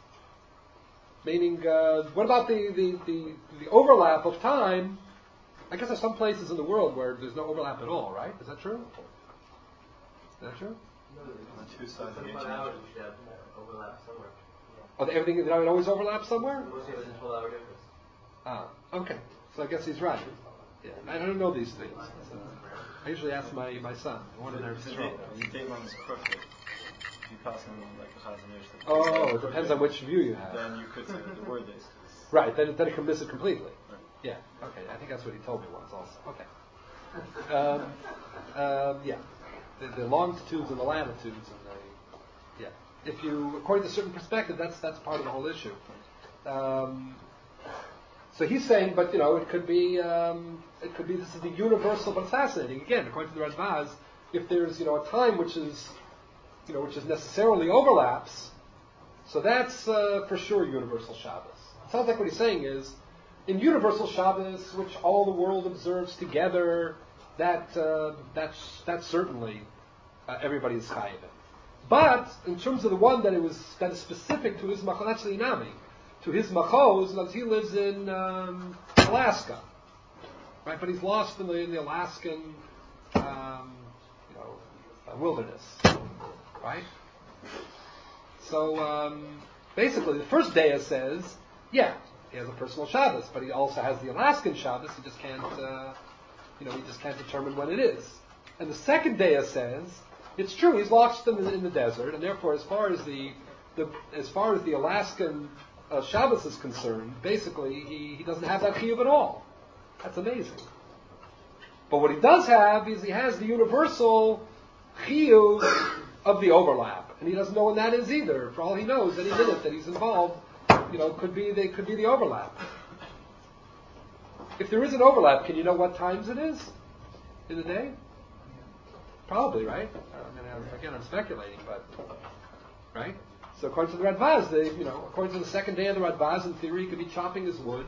Meaning, what about the overlap of time I guess there's some places in the world where there's no overlap at all, right? Is that true? Is that true? No, on two sides of each hour, we should have overlap somewhere. Oh, everything it always overlaps somewhere? Most of it is a 12-hour difference. Ah, okay. So I guess he's right. Yeah, I don't know these things. I usually ask my son. One of their the date line is crooked. If you pass on like the Chazon Ish. Oh, it depends on which view you have. Then you could say that the word is. Right, then it can miss it completely. Right. Yeah, okay. I think that's what he told me once also. Okay. Yeah. The longitudes and the latitudes and the, yeah. If you, according to a certain perspective, that's part of the whole issue. So he's saying, but it could be this is the universal, but it's fascinating. Again, according to the Radbaz, if there's a time which is necessarily overlaps, so that's for sure universal Shabbos. It sounds like what he's saying is, in universal Shabbos, which all the world observes together, that's certainly everybody is chayiv in. But in terms of the one that is specific to his machos, that's the inami, to his machos, because he lives in Alaska, right? But he's lost in the Alaskan, wilderness, right? So basically, the first day says, yeah, he has a personal Shabbos, but he also has the Alaskan Shabbos. He just can't, he just can't determine when it is. And the second day says, it's true, he's lost in the desert, and therefore, as far as the Alaskan Shabbos is concerned, basically he doesn't have that chiyuv at all. That's amazing. But what he does have is he has the universal chiyuv of the overlap, and he doesn't know when that is either. For all he knows, any minute that he's involved, could be the overlap. If there is an overlap, can you know what times it is in the day? Probably, right? I'm speculating, but right. So according to the Radbaz, according to the second day of the Radbaz, in theory, he could be chopping his wood,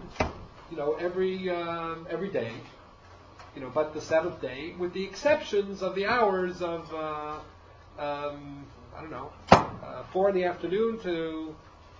every day, but the seventh day, with the exceptions of the hours of 4 in the afternoon to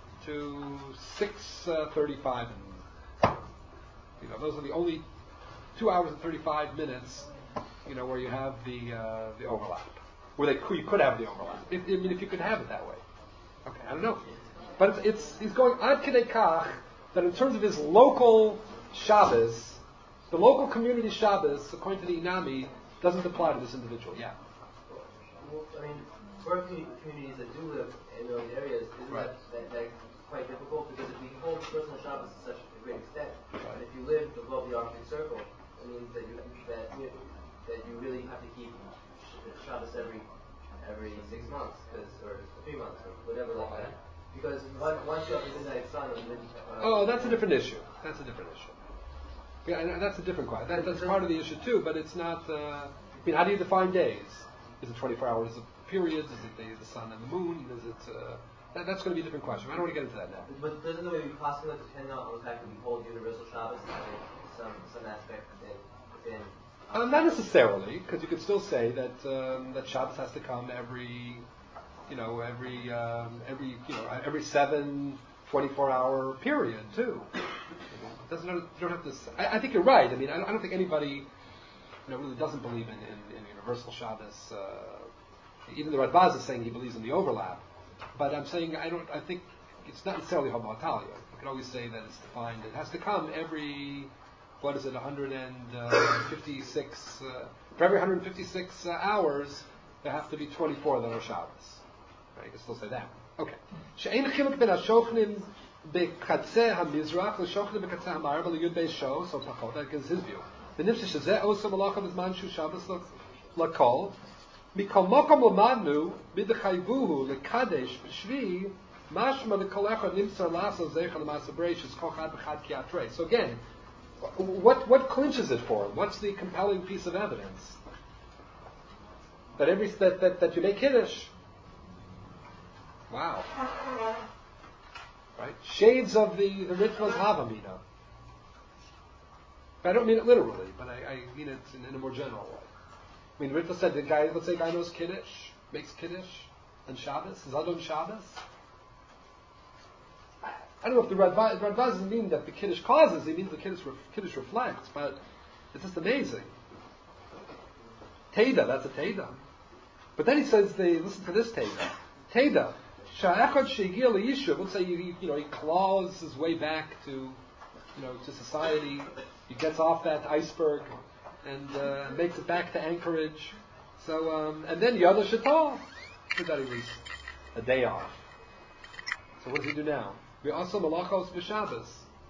6:35, and those are the only 2 hours and 35 minutes, where you have the overlap, where you could have the overlap. If you could have it that way. Okay, I don't know, but he's going ad kedei kach that in terms of his local Shabbos, the local community Shabbos, according to the Inami, doesn't apply to this individual. Yeah. Well, for communities that do live in those areas, isn't that quite difficult? Because if we hold personal Shabbos to such a great extent, and if you live above the Arctic Circle, it means that you really have to keep Shabbos every 6 months, or 3 months, or whatever like that. Because once you have the midnight sun, that's a different issue. That's a different issue. Yeah, and that's a different question. That's part of the issue too, but it's not. How do you define days? Is it 24 hours of periods? Is it the sun and the moon? Is it? That's going to be a different question. I don't want to get into that now. But doesn't the way we possibly depend on the fact that we hold universal Shabbos some aspect within? Not necessarily, because you could still say that Shabbos has to come every 7 24-hour period too. You don't have to. I think you're right. I don't think anybody really doesn't believe in universal Shabbos. Even the Radbaz is saying he believes in the overlap, but I'm saying I think it's not necessarily homotalia. You can always say that it's defined. It has to come every. What is it? 156. For every 156 hours, there have to be 24 that are Shabbos. Right? You can still say that. Okay. She'ein chiluk ben hashochnim b'katzeh hamizrach l'shochnim b'katzeh ha'ma'arab l'yud beis sho. So pachot. That is his view. V'nimsheh shezeh osa malacha b'zman shu Shabbos l'kol. Mikol mokom l'madnu b'dechayvuhu l'kadesh b'shvi mashma l'kol echad nimtzar l'asa zecha l'masa b'reishis kochad b'chad kiatrei. So again, what clinches it for him? What's the compelling piece of evidence? That that you make Kiddush. Wow. Right? Shades of the Ritva's Havamina. I don't mean it literally, but I mean it in a more general way. Ritva said let's say a guy knows Kiddush, makes Kiddush on Shabbos, Zadon Shabbos. I don't know if the Radbaz doesn't mean that the Kiddush causes, it means the Kiddush reflects, but It's just amazing. Teda, that's a Teda. But then he says, listen to this Teda. Teda, Sha'echad she'igil liyishuv, let's say he claws his way back to society. He gets off that iceberg and makes it back to Anchorage. So, and then Yada Shatah, that he was a day off. So what does he do now? We also malachos b'Shabbos.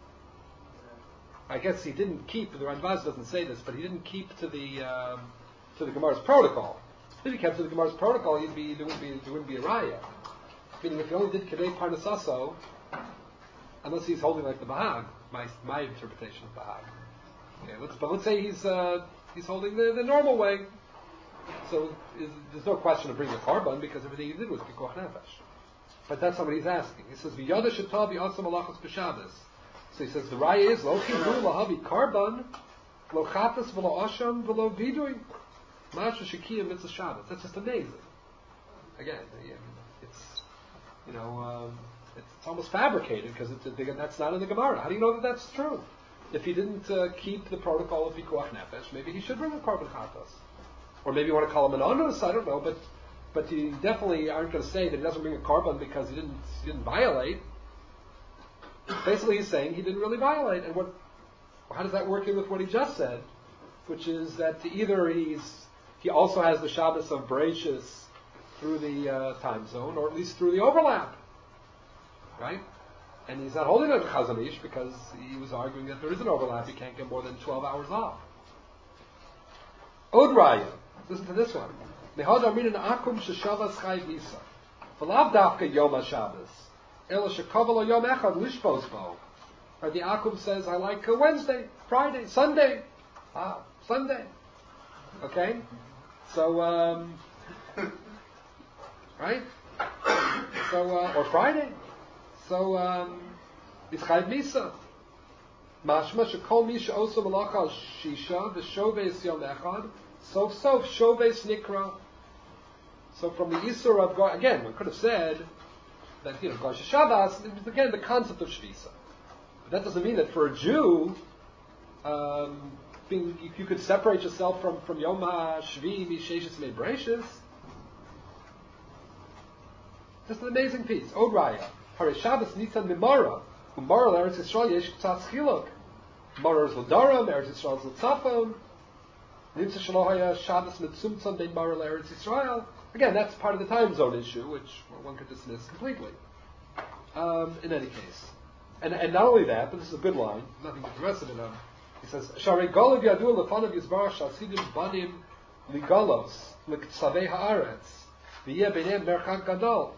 I guess he didn't keep. The Rambam doesn't say this, but he didn't keep to the Gemara's protocol. If he kept to the Gemara's protocol, there wouldn't be a raya. Meaning, if he only did kedei parnasaso, unless he's holding like the Bahag, my interpretation of Bahag. Okay, let's say he's holding the normal way. So there's no question of bringing a korban because everything he did was pikuach nefesh. But that's not what he's asking. He says v'yada shetah v'yatsa malachos b'Shabbos. So he says the raya is lo chibru lahavi korban lo chatas v'lo asham v'lo vidui masha shekiyah mitzvah Shabbos. That's just amazing. Again, it's it's almost fabricated because that's not in the Gemara. How do you know that that's true? If he didn't keep the protocol of pikuach nefesh, maybe he should bring a korban chatas. Or maybe you want to call him an onus, I don't know, but you definitely aren't going to say that he doesn't bring a korban because he didn't violate. Basically, he's saying he didn't really violate. And how does that work in with what he just said? Which is that either he also has the Shabbos of Bereishis through the time zone, or at least through the overlap, right? And he's not holding it to Chazon Ish because he was arguing that there is an overlap. You can't get more than 12 hours off. Od Raya. Listen to this one. Mehad Armin Akum Sheshavas Chayv Nisa. V'lav Dafka Yom HaShabbos. Ela Shekavala Yom Echad Lishpos Bo. Or the Akum says, I like Wednesday, Friday, Sunday. Sunday. Okay? So, right? So, or Friday. So, it's Chayv Nisa. Mashma Shekol Misha Osa Malacha Shisha V'Shoves Yom Echad. So Shoves Nikra. So from the Isur of God, again, one could have said that Gosh Shabbos, again the concept of Shvisa. But that doesn't mean that for a Jew, you could separate yourself from Yom HaShvi Misheshis Mei Bereishis. Just an amazing piece. Od Raya. Hare Shabbos Nisan Mimara. Umara Eretz Yisrael Yesh K'tzatz Chiluk. Mara is L'daram, Eretz Yisrael is L'tzafon. Again, that's part of the time zone issue, which one could dismiss completely. In any case. And not only that, but this is a good line, nothing to the rest of it on. He says, Shari Golav Yadu Lefanav Yizbarach Shasidim Banim Ligalos L'Ksavei Haaretz V'yeh B'neim Merchak Gadol.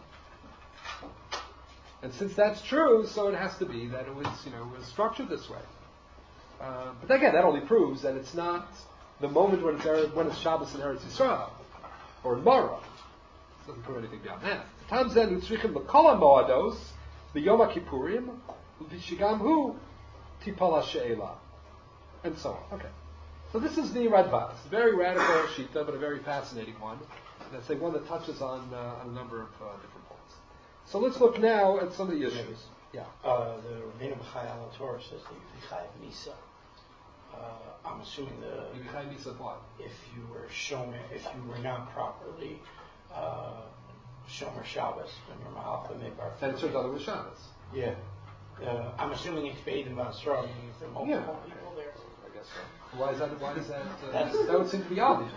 And since that's true, so it has to be that it was structured this way. But again, that only proves that it's not the moment when it's Shabbos in Eretz Yisrael, or in Mara. It doesn't prove anything beyond that. Tam zen utzrichim l'kol ha'moados, v'yom ha'kippurim, v'shigam hu tipal ha'she'ela. And so on. Okay. So this is the Radbaz. Very radical shita, but a very fascinating one. And I'd say one that touches on a number of different points. So let's look now at some of the issues. Yeah. The Rebbeinu B'chai Al Torah says that you B'chai Misa. I'm assuming if you were not properly Shomer Shabbos when you're Ma'al Midbar. And it turns out it was Shabbos. Yeah. I'm assuming it's paid in Basra, meaning if there are multiple people there. I guess so. Why is that? That would seem to be obvious.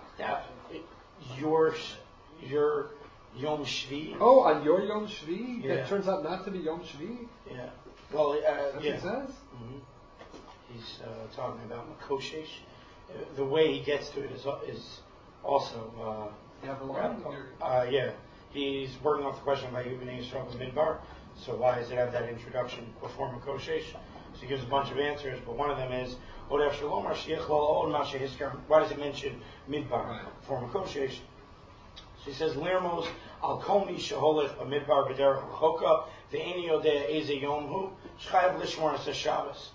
Your Yom Shvi. Oh, on your Yom Shvi? Yeah. It turns out not to be Yom Shvi? Yeah. Well, that's what it says? Mm-hmm. He's talking about Makoshesh. The way he gets to it is also. Yeah. He's working off the question about Bnei Yisrael Midbar. So why does it have that introduction before Makoshesh? So he gives a bunch of answers, but one of them is why does it mention Midbar before Makoshesh? So he says Lirmos al komi sheholech b'midbar b'derech l'choka ve'eni yodea eze yom hu shchayav lishmor as Shabbos.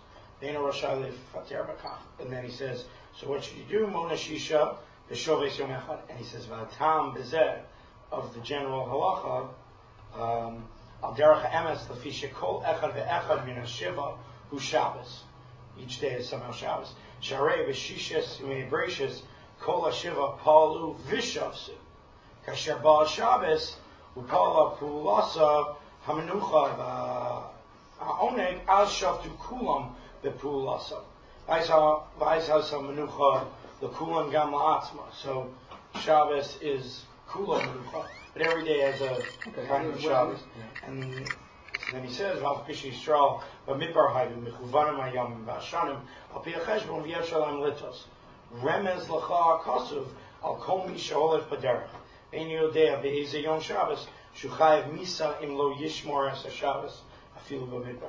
And then he says, so what should you do? Mona Shisha, the Shoves Yom Echad. And he says, V'atam Bezeh, of the general halacha, Al Derech HaEmes, Lefi Shekol Echad Ve'echad Min HaShiva, Hu Shabbos. each day is somehow Shabbos. Sharei v'shishes u'mebrachis kol hashiva palu v'shavsu. Kasher ba'al Shabbos u'pala pulasa hamenucha ha'oneg al shavtu kulam b'pulasa. V'ayzha ha'menucha l'kulam gam la'atzma. So Shabbos is kulam menucha, but every day has a kind of Shabbos. And then he says, "Val Pishi Yisrael, Bamidbar Hayim, Mechuvanim Hayam, Vashanim, Al Pi Hacheshbon V'Yeshalim Litos, Remez L'cha Kasuv, Al Kol Mi Sheholech B'Derech, Ein Yodea Be'ezeh Yom Shabbos, Shuchayev Misa Im Lo Yishmor Es HaShabbos, Afilu Bamidbar."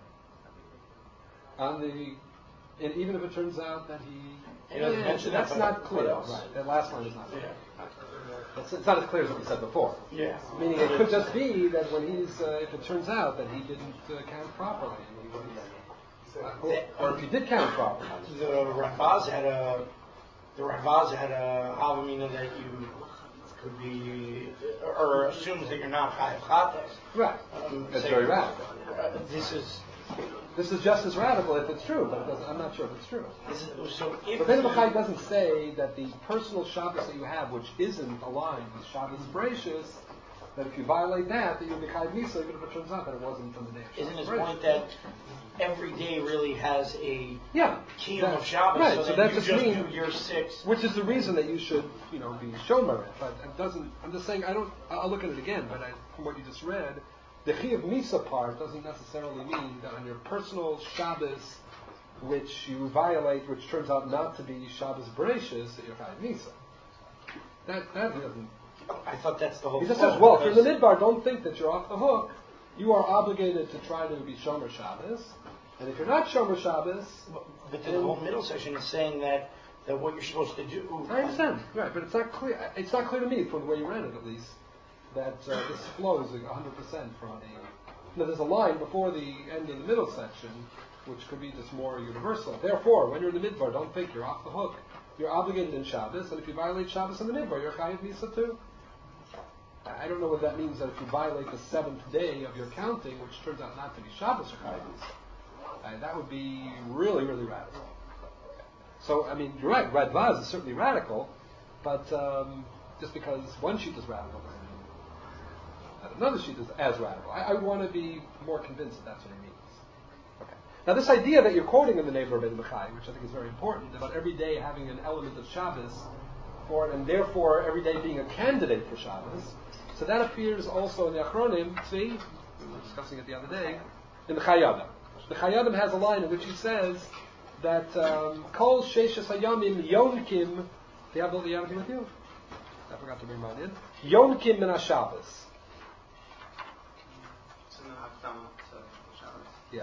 And even if it turns out that he doesn't mention that's that, not clear. else? Right, that last line is not clear. Yeah. It's not as clear as what we said before. Yeah. Meaning it could just be that when he's, if it turns out that he didn't count properly, or if he did count properly. The Ramvaz had a Havamina that you could be, or assumes that you're not Chayav Chatas. Right. That's very radical. This is just as radical if it's true, but I'm not sure if it's true. So if Rabbeinu Bachai doesn't say that the personal Shabbos that you have, which isn't aligned with Shabbos Bereishis, that if you violate that you'll be Chayav Misa, even if it turns out that it wasn't from the day of Shabbos. Isn't his point that every day really has a kiyum of Shabbos, right, so that you just do means year 6. Which is the reason that you should, be shomer it. But it doesn't, I'm just saying, I'll look at it again, but from what you just read, the Chayav Misa part doesn't necessarily mean that on your personal Shabbos, which you violate, which turns out not to be Shabbos Bereishis, that you're Chayav Misa. That he doesn't. I thought that's the whole. He just says, well, if you're in the Midbar, don't think that you're off the hook. You are obligated to try to be Shomer Shabbos, and if you're not Shomer Shabbos, but then the whole middle section is saying that what you're supposed to do. I understand, right? But it's not clear. It's not clear to me, from the way you read it, at least, that this flows 100% from the. Now, there's a line before the end of the middle section, which could be just more universal. Therefore, when you're in the Midbar, don't think you're off the hook. You're obligated in Shabbos, and if you violate Shabbos in the Midbar, you're Chayav Misa too. I don't know what that means, that if you violate the 7th day of your counting, which turns out not to be Shabbos or Chayav Misa, that would be really, really radical. So, you're right, Radvaz is certainly radical, but just because one sheet is radical doesn't mean that another sheet is as radical. I want to be more convinced that that's what he means. Okay. Now, this idea that you're quoting in the neighbor of Rabbeinu Bachai, which I think is very important, about every day having an element of Shabbos for it, and therefore every day being a candidate for Shabbos, so that appears also in the Achronim, we were discussing it the other day, in the Chayadim. The Chayadim has a line in which he says that Kol Sheshes Hayamim Yonkim, do you have anything with you? I forgot to bring mine in. Yonkim Min HaShabbos. Yeah.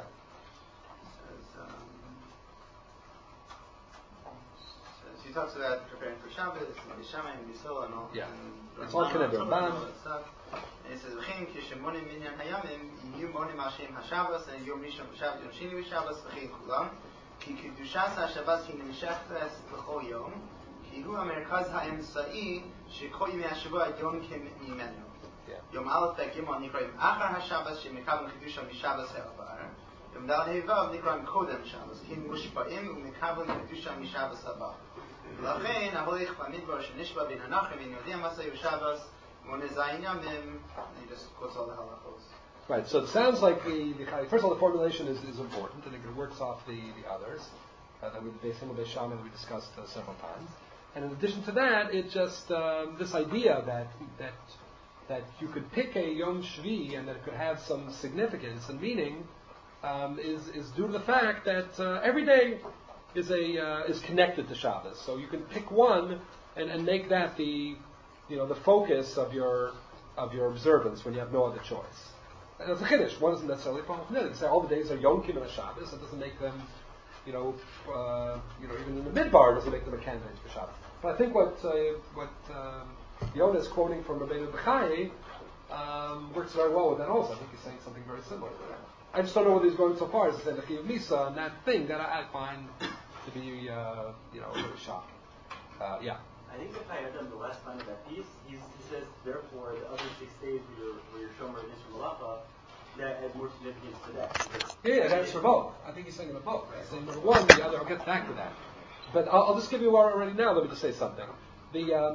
He talks about preparing for Shabbos, and Shammai and Yisrael and all. Yeah. It's all connected. And he says, "V'chein kishemonim minyan hayamim yiyu monim Hashem haShabbos and Yom Rishon v'Shabbat Yom Sheni v'Shabbos v'chein kulam ki kedushas haShabbos hi nimshachas b'chol yom ki hu hamerkaz ha'emsai shekol yimei haShavua yonkim mimenu Yom Aleph ve'Gimel nikroim achar haShabbos shemekabim kedusha mishabbos ha'avar Yom Dal Hevav nikroim kodem Shabbos ki mushba'im u'mekabim kedusha mishabbos ha'avar לכן, ההולך במדבר שנשבע בין הנחם, ואין יודע מה זה שבס, ומונזיים ימים, and he just quotes all the halachos. Right, so it sounds like first of all, the formulation is important, and it works off the others, that we that we discussed several times. And in addition to that, it just, this idea that you could pick a Yom Shvi, and that it could have some significance and meaning, is due to the fact that every day is connected to Shabbos. So you can pick one and make that the focus of your observance when you have no other choice. And it's a chiddush. One isn't necessarily from the You say all the days are Yom Kippur and Shabbos. It doesn't make them, even in the Midbar, it doesn't make them a candidate for Shabbos. But I think what Yonah is quoting from Rabbeinu Bachai works very well with that also. I think he's saying something very similar to that. I just don't know whether he's going so far as to say the Chayav Misa and that thing that I find to be, really shocking. Yeah. I think if I had done the last line of that piece, he says, therefore, the other 6 days where you're Shomer and Ishmael Malacha, that has more significance today. Yeah, that's for both. I think he's saying about both. He's saying number one, the other. I'll get back to that. But I'll just give you one already now. Let me just say something. I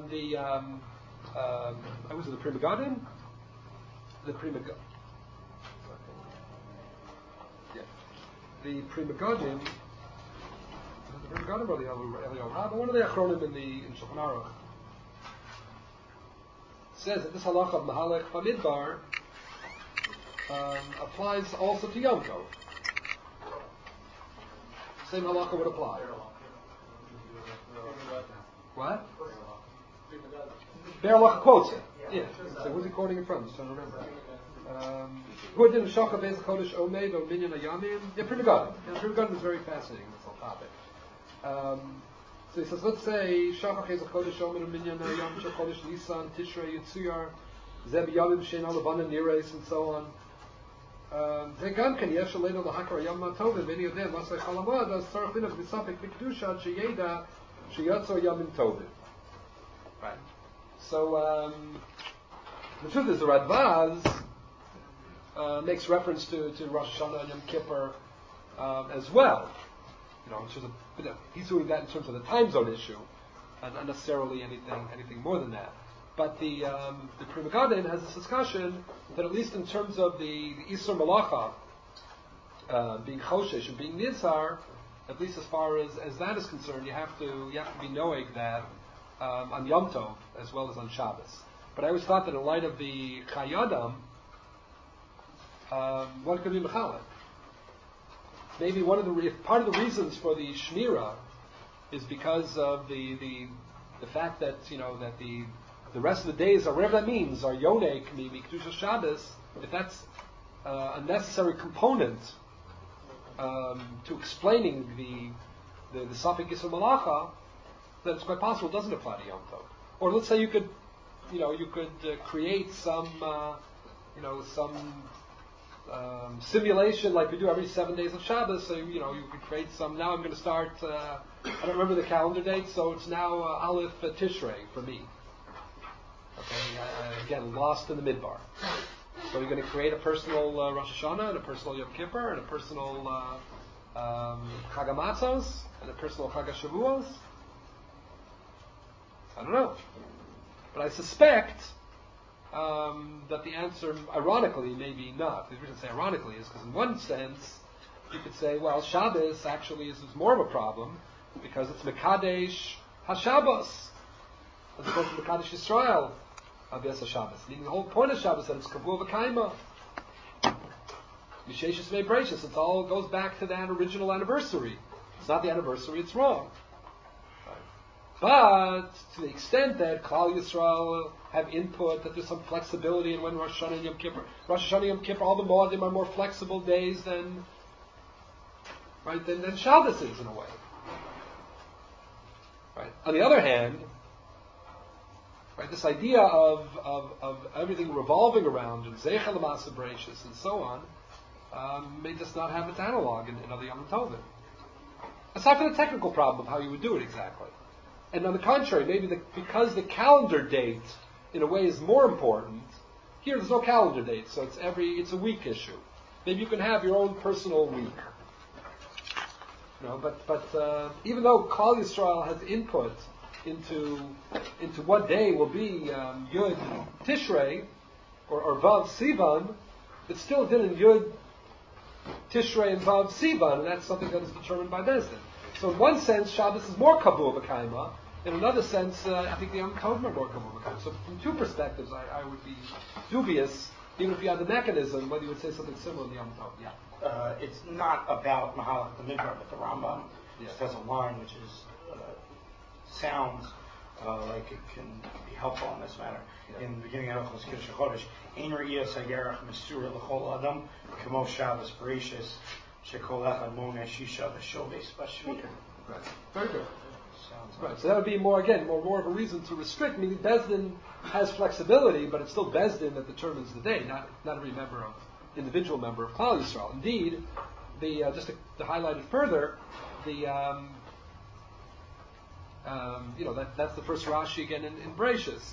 was in the Pri Megadim. The Pri Megadim. Yeah. The Pri Megadim. The Pri Megadim or the Eliyahu Rabbah. One of the Achronim in Shulchan Aruch says that this halacha of Mahalech Bamidbar applies also to Yom Tov. Same halacha would apply. What? Be'er halacha quotes it. Yeah. So who's he quoting it from? Just trying to remember. Who did Shachar Beis Chodesh Omeid or Minyan Hayamim? Yeah, Pri Megadim. Pri Megadim is very fascinating. This whole topic. So he says, let's say Shachar Beis Chodesh Omeid or Minyan Hayamim Shel Chodesh Nisan Tishrei Yitzuyar Zeb Yamim Shein Alavana Nires and so on. וגם כן יש עלינו להכר יום הטוב ואין יודע מה זה חלומות אז צריך לנהוג מספק בקדושה שידע שיוצא ימים טובים. Right. So the truth is the Radbaz makes reference to Rosh Hashanah and Yom Kippur as well. You know, he's doing that in terms of the time zone issue, and not necessarily anything more than that. But the Pri Megadim has this discussion that at least in terms of the Isur Malacha being Choshesh and being Nizhar, at least as far as that is concerned, you have to be knowing that on Yom Tov as well as on Shabbos. But I always thought that in light of the Chayadam, one could be Mechalek. Maybe part of the reasons for the Shmira is because of the fact that that the rest of the days, or whatever that means, are Yonek, Kedusha Shabbos. If that's a necessary component to explaining the Safek Yisur Malacha, then it's quite possible it doesn't apply to Yom Tov. Or let's say you could create some simulation like we do every 7 days of Shabbos. So you could create some. Now I'm going to start. I don't remember the calendar date, so it's now Aleph Tishrei for me. Okay, again, lost in the midbar. So you're going to create a personal Rosh Hashanah and a personal Yom Kippur and a personal Chag HaMatzos and a personal Chag HaShavuos. I don't know. But I suspect that the answer, ironically, maybe not. The reason I say ironically is because in one sense, you could say, well, Shabbos actually is more of a problem because it's Mekadesh HaShabbos as opposed to Mekadesh Yisrael Avias HaShabbos. Meaning the whole point of Shabbos is that it's Kavua V'Kaima. Misheshis Me'Brachos. It all goes back to that original anniversary. It's not the anniversary, it's wrong. But to the extent that Klal Yisrael have input, that there's some flexibility in when Rosh Hashanah and Yom Kippur, all the Moedim are more flexible days than Shabbos is in a way. Right. On the other hand, this idea of everything revolving around and Zeichel L'Maaseh Bereishis and so on may just not have its analog in other Yom Tovim. Aside from the technical problem of how you would do it exactly. And on the contrary, maybe because the calendar date, in a way, is more important. Here, there's no calendar date, so it's a week issue. Maybe you can have your own personal week. But even though Klal Yisrael has input into what day will be Yud Tishrei or Vav Sivan, it's still in Yud Tishrei and Vav Sivan, and that's something that is determined by Beis Din. So in one sense, Shabbos is more Kavua V'Kaima. In another sense, I think the Yom Tovim are more Kavua V'Kaima. So from two perspectives, I would be dubious, even if you had the mechanism, whether you would say something similar in the Yom Tov. Yeah. It's not about Mahalach the Midbar, but the Rambam just has a line which sounds like it can be helpful in this matter. Yeah. In the beginning of Hilchos Kiddush HaChodesh, Ein Riyas HaYerach Mesura L'Chol Adam K'mo Shabbos Bereishis Shekol Echad Moneh Shisha V'Shoves B'Shmita. Right. Very good. Right. So that would be more of a reason to restrict. Meaning Beis Din has flexibility, but it's still Beis Din that determines the day, not every individual member of Klal Yisrael. Indeed, just to highlight it further, that's the first Rashi again in Bereishis.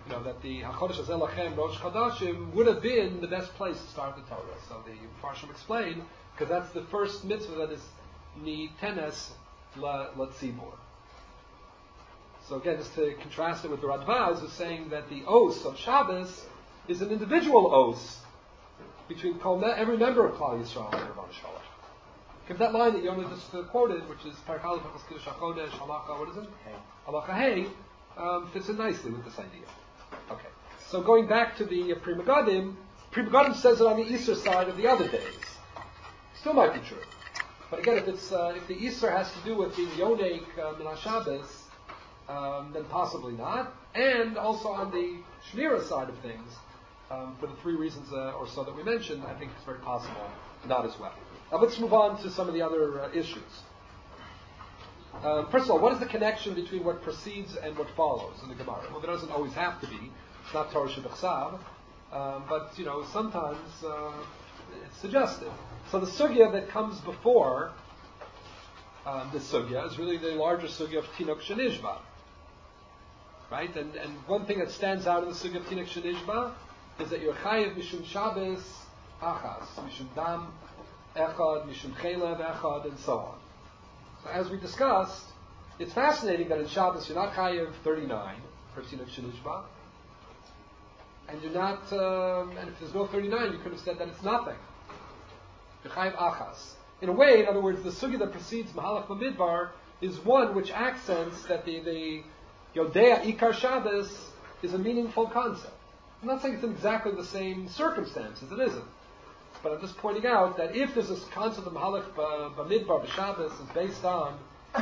that the HaChodesh Hazeh Lachem Rosh Chodashim would have been the best place to start the Torah. So the Farshim explain, because that's the first mitzvah that is Ni Tenes LaTzibur. So again, just to contrast it with the Radvaz, who's saying that the os of Shabbos is an individual os between every member of Klal Yisrael and Rebbeinu Shalom. Because that line that Yonah just quoted, which is Perkal V'chos Kiddush HaChodesh, Halacha, what is it? Halacha Hey, fits in nicely with this idea. Okay. So going back to the Pri Megadim says it on the Easter side of the other days. Still might be true. But again, if the Easter has to do with the Yonek Min HaShabbos, then possibly not. And also on the Shmira side of things, for the three reasons or so that we mentioned, I think it's very possible not as well. Now let's move on to some of the other issues. First of all, what is the connection between what precedes and what follows in the Gemara? Well, there doesn't always have to be. It's not Torah Shebechsav, but sometimes it's suggested. So the sugya that comes before this sugya is really the larger sugya of Tinok Shenishba. Right? And one thing that stands out in the sugya of Tinok Shenishba is that you're chayiv mishum Shabbos achas, mishum dam echad, mishum chelev echad, and so on. So as we discussed, it's fascinating that in Shabbos you're not chayiv 39 for Tinok Shenishba, and you're not, and if there's no 39, you could have said that it's nothing. You're chayiv achas. In a way, in other words, the sugya that precedes Mahalach Bamidbar is one which accents that the Yodea Ikar Shabbos is a meaningful concept. I'm not saying it's in exactly the same circumstances, it isn't. But I'm just pointing out that if there's this concept of Mahalach Bamidbar B'Shabbos is based on,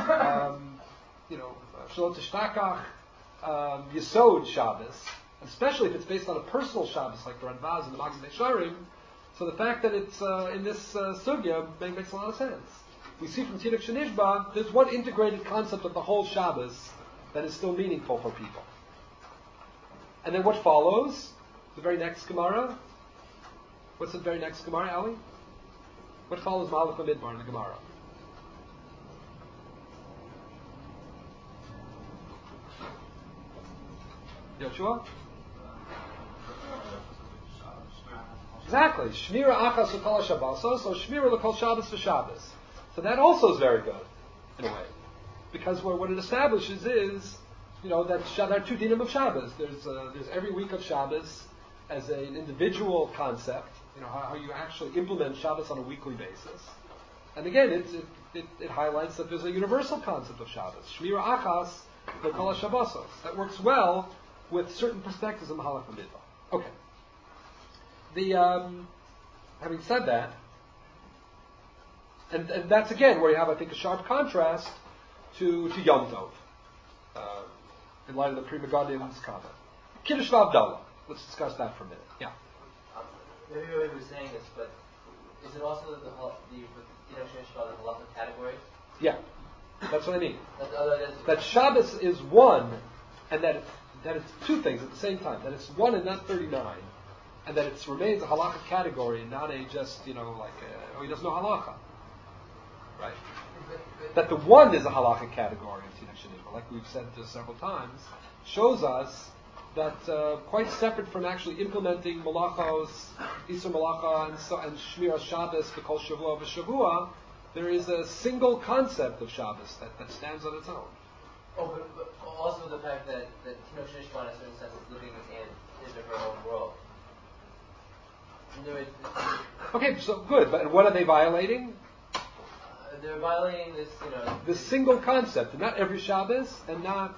Shalot Tishtakach, Yesod Shabbos, especially if it's based on a personal Shabbos like the Radvaz and the Maggid Nesharim, so the fact that it's in this sugya makes a lot of sense. We see from Tinok Shenishba, there's one integrated concept of the whole Shabbos that is still meaningful for people. And then what follows? The very next Gemara. What's the very next Gemara, Ali? What follows Mahalach Bamidbar in the Gemara? Yoshua? Exactly. Shmira achas v'kol Shabbosos, so Shmira l'kol Shabbos v'Shabbos. So that also is very good, in a way. Because what it establishes is, that there are two dinim of Shabbos. There's every week of Shabbos as an individual concept, how you actually implement Shabbos on a weekly basis. And again, it highlights that there's a universal concept of Shabbos. Shmira achas v'kol Shabbosos. That works well with certain perspectives of Mahalach Bamidbar. Okay. Having said that, and that's again where you have, I think, a sharp contrast to Yom Tov, in light of the Pri Megadim's comment. Kiddush V'Avdalah. Let's discuss that for a minute. Yeah. Maybe we were saying this, but is it also the Tinok Shenishba the halacha category? Yeah, that's what I mean. That Shabbos is one, and that it's two things at the same time. That it's one and not 39. And that it remains a halacha category, and not a just, he doesn't know halacha. Right? That the one is a halacha category of Tinok Shenishba, like we've said several times, shows us that quite separate from actually implementing malachos, Isur Malacha, and Shmira Shabbos, V'kol Shavua V'Shavua, there is a single concept of Shabbos that stands on its own. Oh, but also the fact that Tinok Shenishba, in a certain sense, is living in his or her own world. Okay, so good. But what are they violating? They're violating this, this single concept, and not every Shabbos, and not.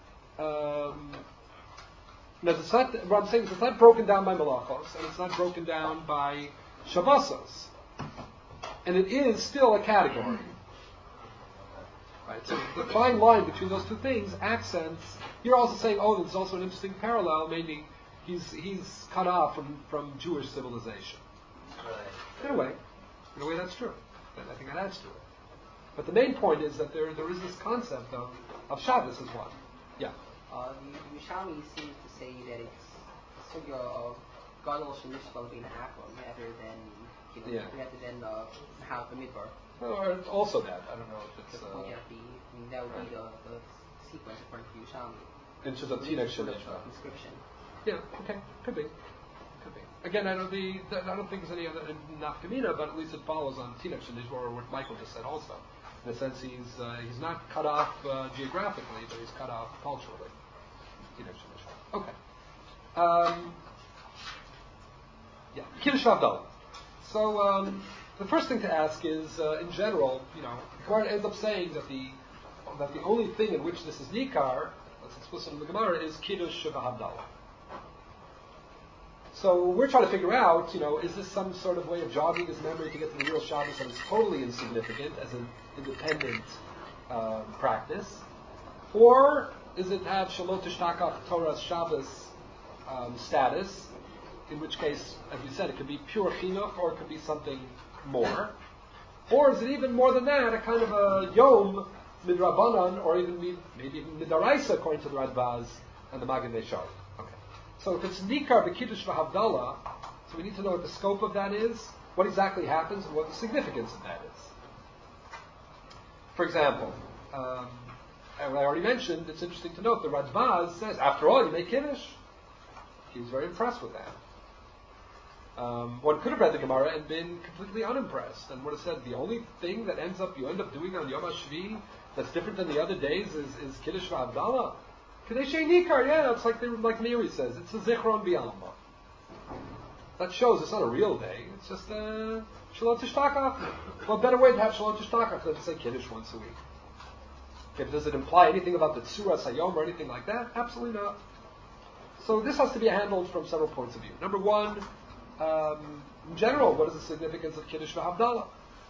It's not. What I'm saying is, it's not broken down by malachos, and it's not broken down by Shabbosos, and it is still a category. Right. So the fine line between those two things accents. You're also saying, there's also an interesting parallel, maybe. He's cut off from Jewish civilization. In a way that's true. I think that adds to it. But the main point is that there is this concept of Shabbos as one. Yeah. The Yerushalmi seems to say that it's sugya of Gadol Shenishba being Akron rather than Mahalach Bamidbar. Or also that. I don't know if it's. That would be the sequence according to Yerushalmi. Into the Tinok Shenishba. Inscription. Yeah, okay, could be. Again, I don't think there's any other nafkamina, but at least it follows on Tinach Shenish, or what Michael just said also. In a sense, he's not cut off geographically, but he's cut off culturally. Tinach Shenish. Okay. Kiddush Havdalah. So the first thing to ask is, in general, the Gemara ends up saying that the only thing in which this is nikar, that's explicit in the Gemara, is Kiddush Havdalah. So we're trying to figure out, is this some sort of way of jogging his memory to get to the real Shabbos that is totally insignificant as an independent practice? Or is it have Shalot Tishtakach Torah's Shabbos status, in which case, as we said, it could be pure chinuch or it could be something more? Or is it even more than that, a kind of a Yom Midrabanan, or even maybe even Midaraisa, according to the Radbaz and the Magen Neshar? So if it's Nikar B'Kiddush V'Havdalah, so we need to know what the scope of that is, what exactly happens, and what the significance of that is. For example, and I already mentioned, it's interesting to note, the Radbaz says, after all, you make Kiddush. He was very impressed with that. One could have read the Gemara and been completely unimpressed, and would have said, the only thing that you end up doing on Yom HaShvi that's different than the other days is Kiddush V'Havdalah. Kadeshei Nikar, yeah, it's like Miri says, it's a Zichron B'Alma. That shows it's not a real day, it's just Shalot Tishtachach. Well, a better way to have Shalot Tishtachach than to say Kiddush once a week. Okay, does it imply anything about the Tzura Sayom or anything like that? Absolutely not. So this has to be handled from several points of view. Number one, in general, what is the significance of Kiddush V'Havdalah?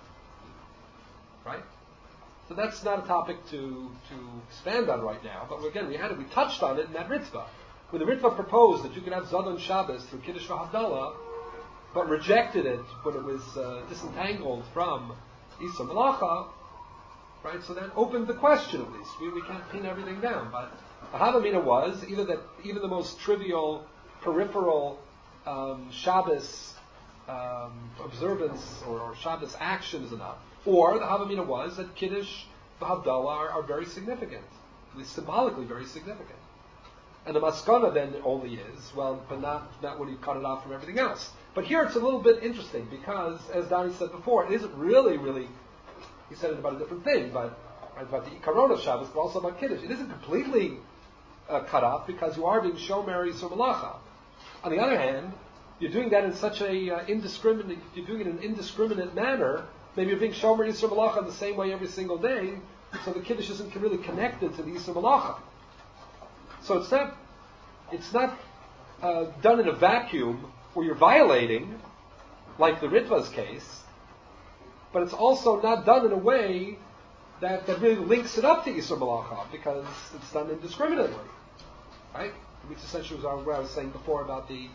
Right? So that's not a topic to expand on right now, but again, we touched on it in that Ritva. When the Ritva proposed that you could have Zadon Shabbos through Kiddush V'Havdalah, but rejected it when it was disentangled from Isa Malacha, right? So that opened the question at least. We can't pin everything down, but the Havamina was either that even the most trivial, peripheral Shabbos observance or Shabbos action is enough. Or the Havamina was that Kiddush V'Havdalah are very significant, at least symbolically very significant. And the Maskana then only is, but not when you cut it off from everything else. But here it's a little bit interesting because, as Donnie said before, it isn't really, he said it about a different thing, but about the Ikaron of Shabbos, but also about Kiddush. It isn't completely cut off because you are being Shomer Yisur Malacha. On the other hand, you're doing that in such a indiscriminate manner. Maybe you're being Shomer Yisur Malacha in the same way every single day, so the Kiddush isn't really connected to the Yisur Malacha. So it's not done in a vacuum where you're violating, like the Ritva's case, but it's also not done in a way that really links it up to Yisur Malacha because it's done indiscriminately, right? Which essentially was what I was saying before about the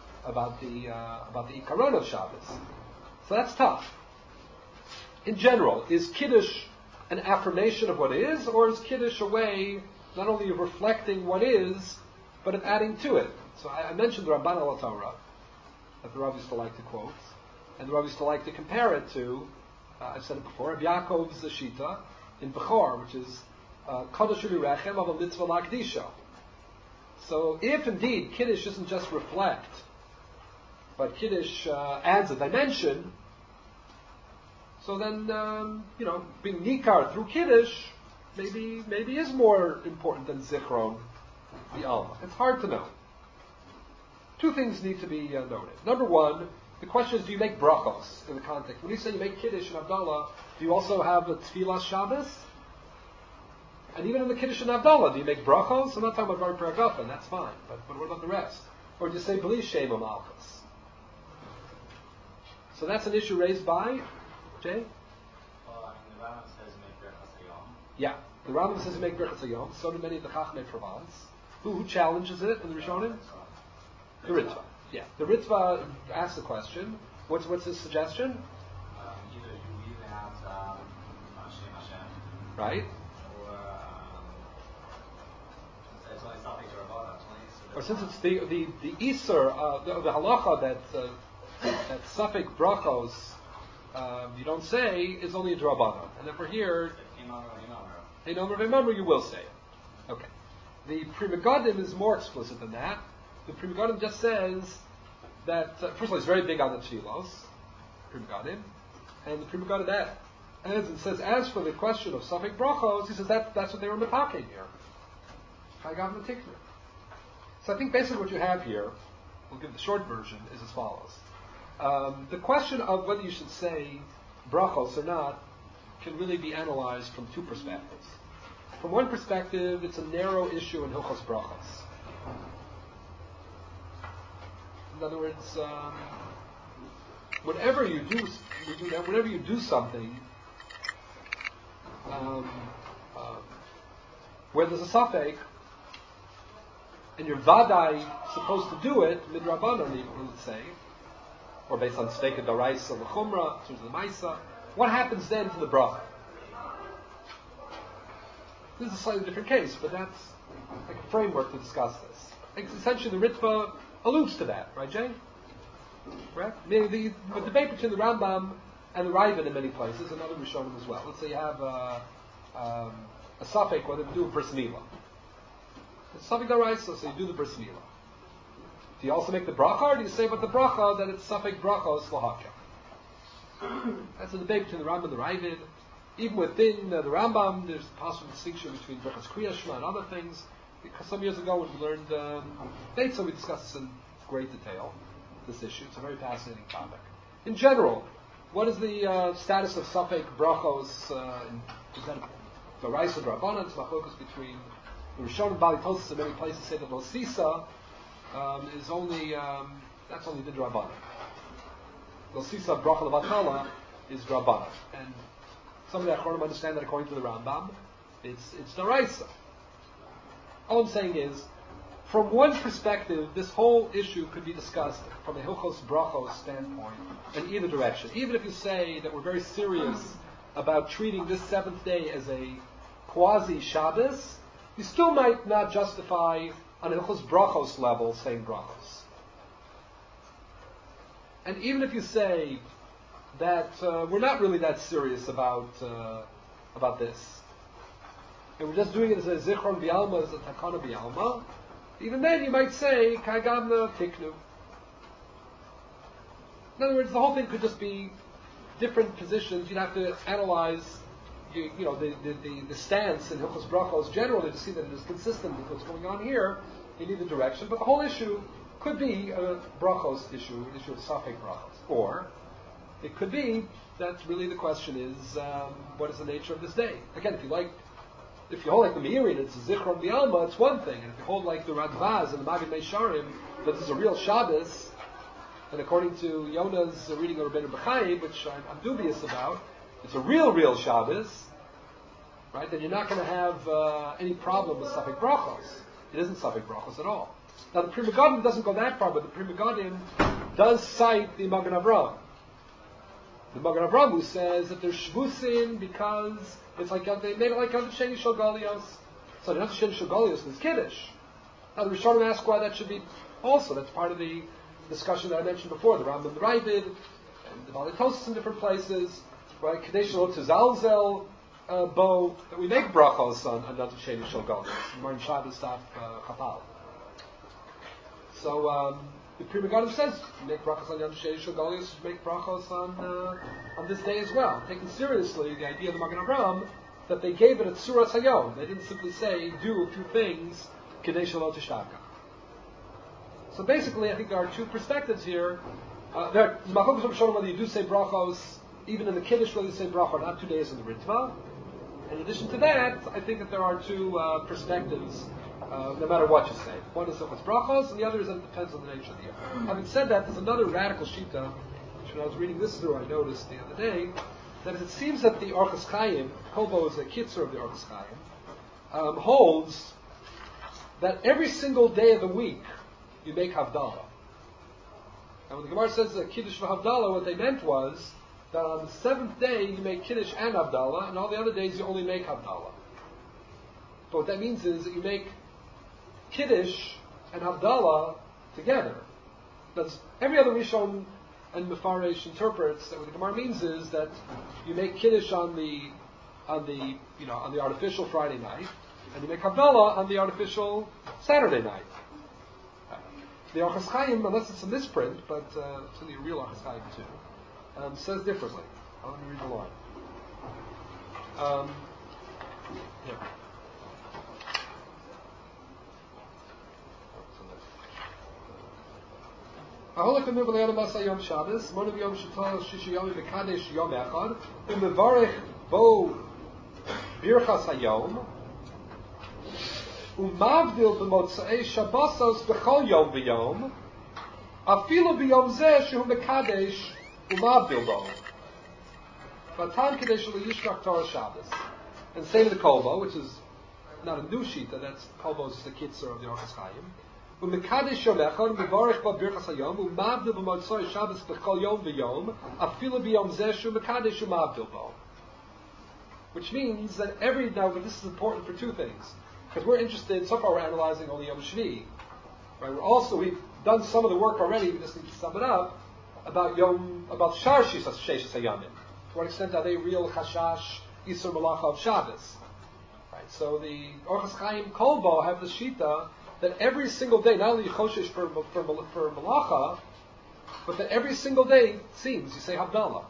Ikaron of Shabbos. So that's tough. In general, is Kiddush an affirmation of what is, or is Kiddush a way not only of reflecting what is, but of adding to it? So I mentioned the Ramban al Torah, that the Rav used to like to quote, and the Rav used to like to compare it to, I've said it before, Rabbi Yaakov's Shita in Bechor, which is Kodesh U'Rechem of a Mitzvah L'Akdisha. So if indeed Kiddush doesn't just reflect, but Kiddush adds a dimension, so then, being Nikar through Kiddush maybe is more important than Zichron, the Alma. It's hard to know. Two things need to be noted. Number one, the question is, do you make brachos in the context? When you say you make Kiddush and Havdalah, do you also have a Tfilas Shabbos? And even in the Kiddush and Havdalah, do you make brachos? I'm not talking about Bar Paragafen, that's fine, but what about the rest? Or do you say B'li Shem Malchus? So that's an issue raised by Jay? Well, the Rambam says make Birchas Hayom. Yeah, the Rambam says make Birchas Hayom. So do many of the Chachmei Provence. Who challenges it in the Rishonim? The Ritva. Yeah, the Ritva asks the question. What's his suggestion? Either you leave out Hashem, right? Or it's only something to Rabbanan. Or since it's the Isur, the halacha that Safek brachos you don't say is only a Drabanan. And therefore here, you will say it. Okay. The Pri Megadim is more explicit than that. The Pri Megadim just says that, first of all, he's very big on the tefillos, Pri Megadim, and the Pri Megadim adds and says, as for the question of Safek Brachos, he says that's what they were metaking here. Chagam Matikna. So I think basically what you have here, we'll give the short version, is as follows. The question of whether you should say Brachos or not can really be analyzed from two perspectives. From one perspective, it's a narrow issue in Hilchos Brachos. In other words, whenever you do something, where there's a safek, and you're vadai supposed to do it, midrabanan, let's say, or based on steika daraisa l'chumra, in terms of the maisa, what happens then to the bracha? This is a slightly different case, but that's like a framework to discuss this. Essentially, the Ritva alludes to that, right, Jay? Right? The debate between the Rambam and the Ravid in many places, and other Rishonim as well. Let's say you have a safek whether to do a bris milah. It's safek daraisa, so you do the bris milah. Do you also make the bracha, or do you say about the bracha that it's safek bracha slahaka? That's a debate between the Rambam and the Ravid. Even within the Rambam, there's a possible distinction between brachas kriya shema and other things. Because some years ago when we learned Beitzah, we discussed this in great detail, this issue. It's a very fascinating topic. In general, what is the status of safek brachos? Is that the Raisa Drabanan? It's machlokas between the Rishon and Bali Tosis in many places say that Losisa is only, that's only the Drabanan. Losisa bracha levatala is Drabanan. And some of the Achronim understand that according to the Rambam, it's the Raisa. All I'm saying is, from one perspective, this whole issue could be discussed from a Hilchos Brachos standpoint in either direction. Even if you say that we're very serious about treating this seventh day as a quasi-Shabbos, you still might not justify on a Hilchos Brachos level saying Brachos. And even if you say that we're not really that serious about this, and we're just doing it as a Zichron B'Alma, as a Takana B'Alma, even then you might say, Kagam Tiknu. In other words, the whole thing could just be different positions. You'd have to analyze the stance in Hilchos Brachos generally to see that it is consistent with what's going on here in either direction. But the whole issue could be a Brachos issue, an issue of Safek Brachos. Or it could be that really the question is, what is the nature of this day? Again, if you hold like the Meiri and it's a Zichron B'Alma, it's one thing. And if you hold like the Radvaz and the Magid Meisharim, that this is a real Shabbos, and according to Yona's reading of Rabbeinu B'Chaim, which I'm dubious about, it's a real Shabbos, right? Then you're not going to have any problem with Safek Brachos. It isn't Safek Brachos at all. Now the Pri Megadim doesn't go that far, but the Pri Megadim does cite the Magen Avraham. The Magen Avraham who says that they're shvusin because it's like they made it like Yom Sheni Shel Galios. So the Yom Sheni Shel Galios is Kiddush. Now the Rishonim ask why that should be also. That's part of the discussion that I mentioned before. The Rambam, the Ravid, and the Bali Tosis in different places. Right? Kadesh Lo Tizalzel Bo, that we make brachos on Yom Sheni Shel Galios. Martin Shabbos Daf Chapal. So the Pri Megadim says make brachos on Yom Sheni Shel Galios, make brachos on this day as well. Taking seriously the idea of the Magen Avraham that they gave it a tzuras hayom. They didn't simply say do a few things kedei shelo tishtaka. So basically, I think there are two perspectives here. There are machlokas of Rishonim whether you do say brachos even in the Kiddush, whether you say bracha, not 2 days in the Ritva. In addition to that, I think that there are two perspectives. No matter what you say. One is Hilchos Brachos, and the other is that it depends on the nature of the year. Having said that, there's another radical shita, which when I was reading this through, I noticed the other day, that it seems that the Orchos Chaim, Kolbo is a kitzur of the Orchos Chaim, holds that every single day of the week you make Havdalah. And when the Gemara says Kiddush v'Havdalah, what they meant was that on the seventh day you make Kiddush and Havdalah, and all the other days you only make Havdalah. But what that means is that you make Kiddush and Havdalah together. That's every other Rishon and Mefarish interprets that what the Gemara means is that you make Kiddush on the artificial Friday night, and you make Havdalah on the artificial Saturday night. The Orchos Chaim, unless it's a misprint, but it's in the real Orchos Chaim too, says differently. Let me read the line. Yeah. Aholik anu b'le'adam asa yom Shabbos, monav yom shetol shishi yom mekadesh yom echad, u'mevarech bo birchas hayom, u'mavdil b'motzei Shabbosos b'chol yom v'yom, afilu b'yom zeh shehu mekadesh u'mavdil bo. V'atan kadesh le'yishkach Torah Shabbos. And same in the Kolbo, which is not a new shita, that's Kolbo's the kitzur of the Orchos Chaim. Umekadesh yom echad, u'mevarech bo birchas hayom, u'mavdil b'motzei Shabbos b'chol yom v'yom, afilu b'yom zeh shehu mekadesh u'mavdil bo. Which means that now, but this is important for two things. Because we're interested, so far we're analyzing only Yom Shvi. Right? We've done some of the work already, we just need to sum it up, about Shar Sheishas Hayamim. To what extent are they real Chashash, Isur Malacha of Shabbos? Right? So the Orchos Chaim Kolbo have the Shita that every single day, not only Choshesh for Malacha, but that every single day, it seems, you say Havdalah.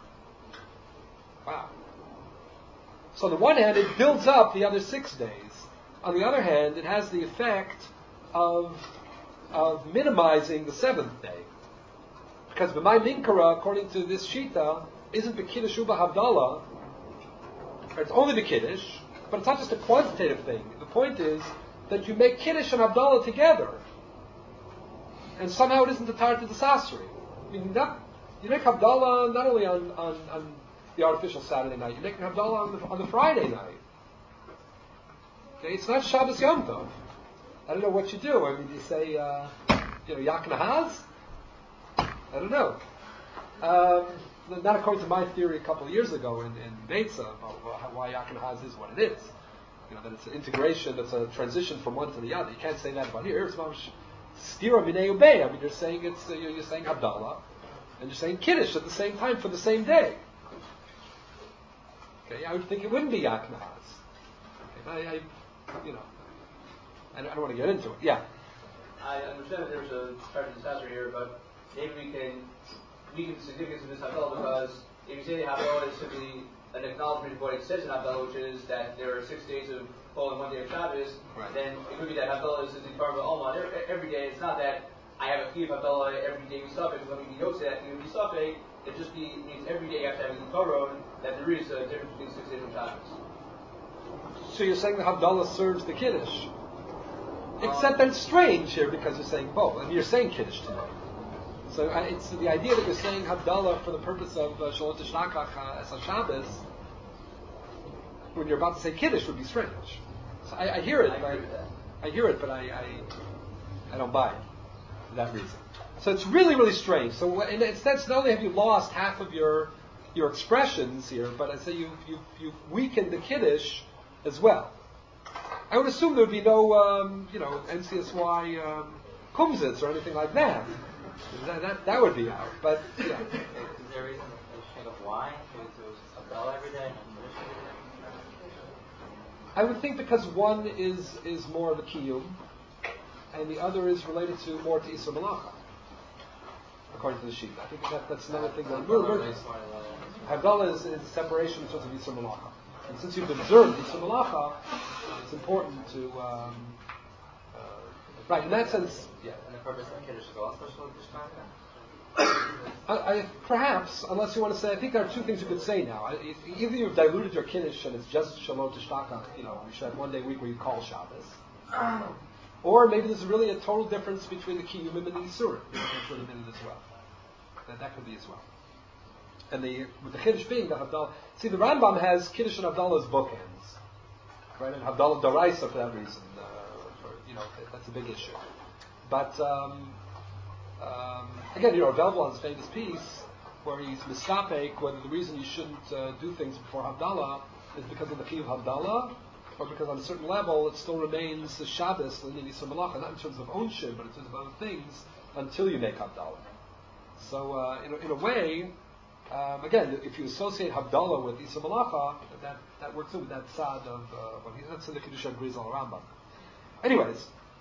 Wow. So on the one hand, it builds up the other 6 days. On the other hand, it has the effect of minimizing the 7th day. Because b'may minkara, according to this shita, isn't b'kiddush u'ba havdalah. It's only b'kiddush, but it's not just a quantitative thing. The point is that you make kiddush and havdalah together, and somehow it isn't the tarta desasri. I mean, you make havdalah not only on the artificial Saturday night, you make havdalah on the Friday night. Okay, it's not Shabbos Yom Tov. I don't know what you do. I mean, you say, Yak Nahaz? I don't know. Not according to my theory a couple of years ago in Beitza about why Yak Nahaz is what it is. That it's an integration, it's a transition from one to the other. You can't say that about here. It's Stira Minei Ubei. I mean, you're saying you're saying Havdalah, and you're saying Kiddush at the same time for the same day. Okay, I would think it wouldn't be Yak Nahaz. Okay, I don't want to get into it. Yeah. I understand that there's a charge of disaster here, but maybe we can weaken the significance of this Havdalah because if you say the Havdalah is simply an acknowledgement of what it says in Havdalah, which is that there are 6 days of Chol and 1 day of Shabbos, right. Then it could be that Havdalah is the Karma Alma every day. It's not that I have a key of Havdalah every day we stop it. Let me note that when we stop it, it just means every day you have to have a Karon, that there is a difference between 6 days of Shabbos. So you're saying the Havdalah serves the Kiddush. Except that it's strange here because you're saying both. I mean, you're saying Kiddush to me. So it's the idea that you're saying Havdalah for the purpose of Shalot Tishnakach as a Shabbos, when you're about to say Kiddush, would be strange. So I hear it, but I don't buy it for that reason. So it's really, really strange. So in a sense, not only have you lost half of your expressions here, but I say you've weakened the Kiddush as well. I would assume there would be no, NCSY kumsitz or anything like that. That would be out. But yeah. Is there a reason of why? Because it was Havdalah every day and Kiddush every day? I would think because one is more of a kiyum, and the other is related to more to Isur Malacha, according to the sheet. I think that's another thing. Havdalah is separation in terms of Isur Malacha. And since you've observed Isur Malacha, it's important to, right, in that sense, yeah. And the purpose of Kiddush is also Shalot Tishnakach? Perhaps, unless you want to say, I think there are two things you could say now. Either you've diluted your Kiddush and it's just Shalot Tishnakach, you should have 1 day a week where you call Shabbos. Or maybe there's really a total difference between the Kiyumim and the Yisurim. That's what a minute as well. That could be as well. And with the Kiddush being the Havdalah. See, the Rambam has Kiddush and Havdalah as bookends. Right? And Havdalah Doraisa for that reason. That's a big issue. But, again, Rav Velblon's famous piece, where he's mistapek, whether the reason you shouldn't do things before Havdalah is because of the key of Havdalah, or because on a certain level it still remains the Shabbos, the Isur Malacha, not in terms of ownership, but in terms of other things, until you make Havdalah. So, in a way, again, if you associate Havdalah with Isur Malacha, that works in with that side of that's in the Kedusha Grizal Rambam. Anyways,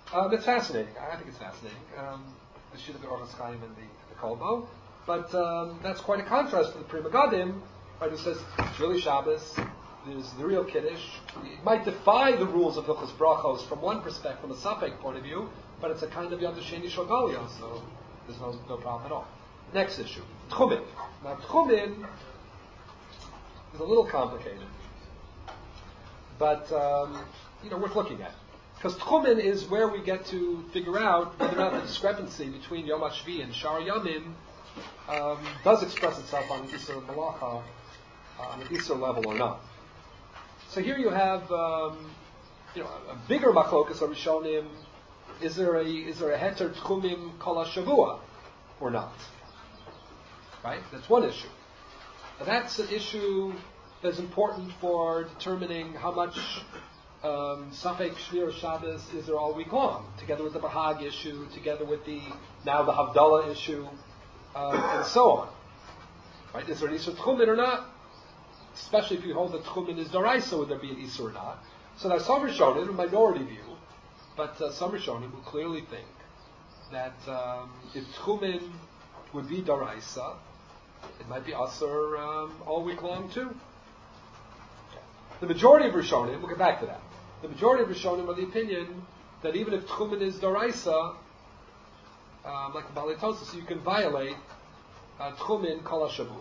It's fascinating. I think it's fascinating. The Shita of the Orchos Chaim and the Kolbo. But that's quite a contrast to the Pri Megadim, right, who says it's really Shabbos, there's the real Kiddush. It might defy the rules of Hilchos Brachos from one perspective, from a Safek point of view, but it's a kind of Yom Sheni Shogalia, so there's no problem at all. Next issue, Tchumin. Now Tchumin is a little complicated, but worth looking at. Because Tchumin is where we get to figure out whether or not the discrepancy between Yom HaShvi and Shar Yamim does express itself on the Isser Malacha, on the Isser level or not. So here you have, a bigger machlokas of Rishonim. Is there a heter Tchumim Kol HaShavua or not? Right? That's one issue. And that's an issue that's important for determining how much Safek Shmir Shabbos is there all week long, together with the Bahag issue, together with the Havdalah issue, and so on. Right? Is there an Isur Tchumin or not? Especially if you hold that Tchumin is Daraisa, would there be an Isur or not? So there's some Rishonim, a minority view, but some Rishonim will clearly think that if Tchumin would be Daraisa, it might be Asur all week long too. The majority of Rishonim, we'll get back to that. The majority of Rishonim are the opinion that even if Tchumin is Daraisa, like the Balei Tosas, you can violate Tchumin Kol HaShavua.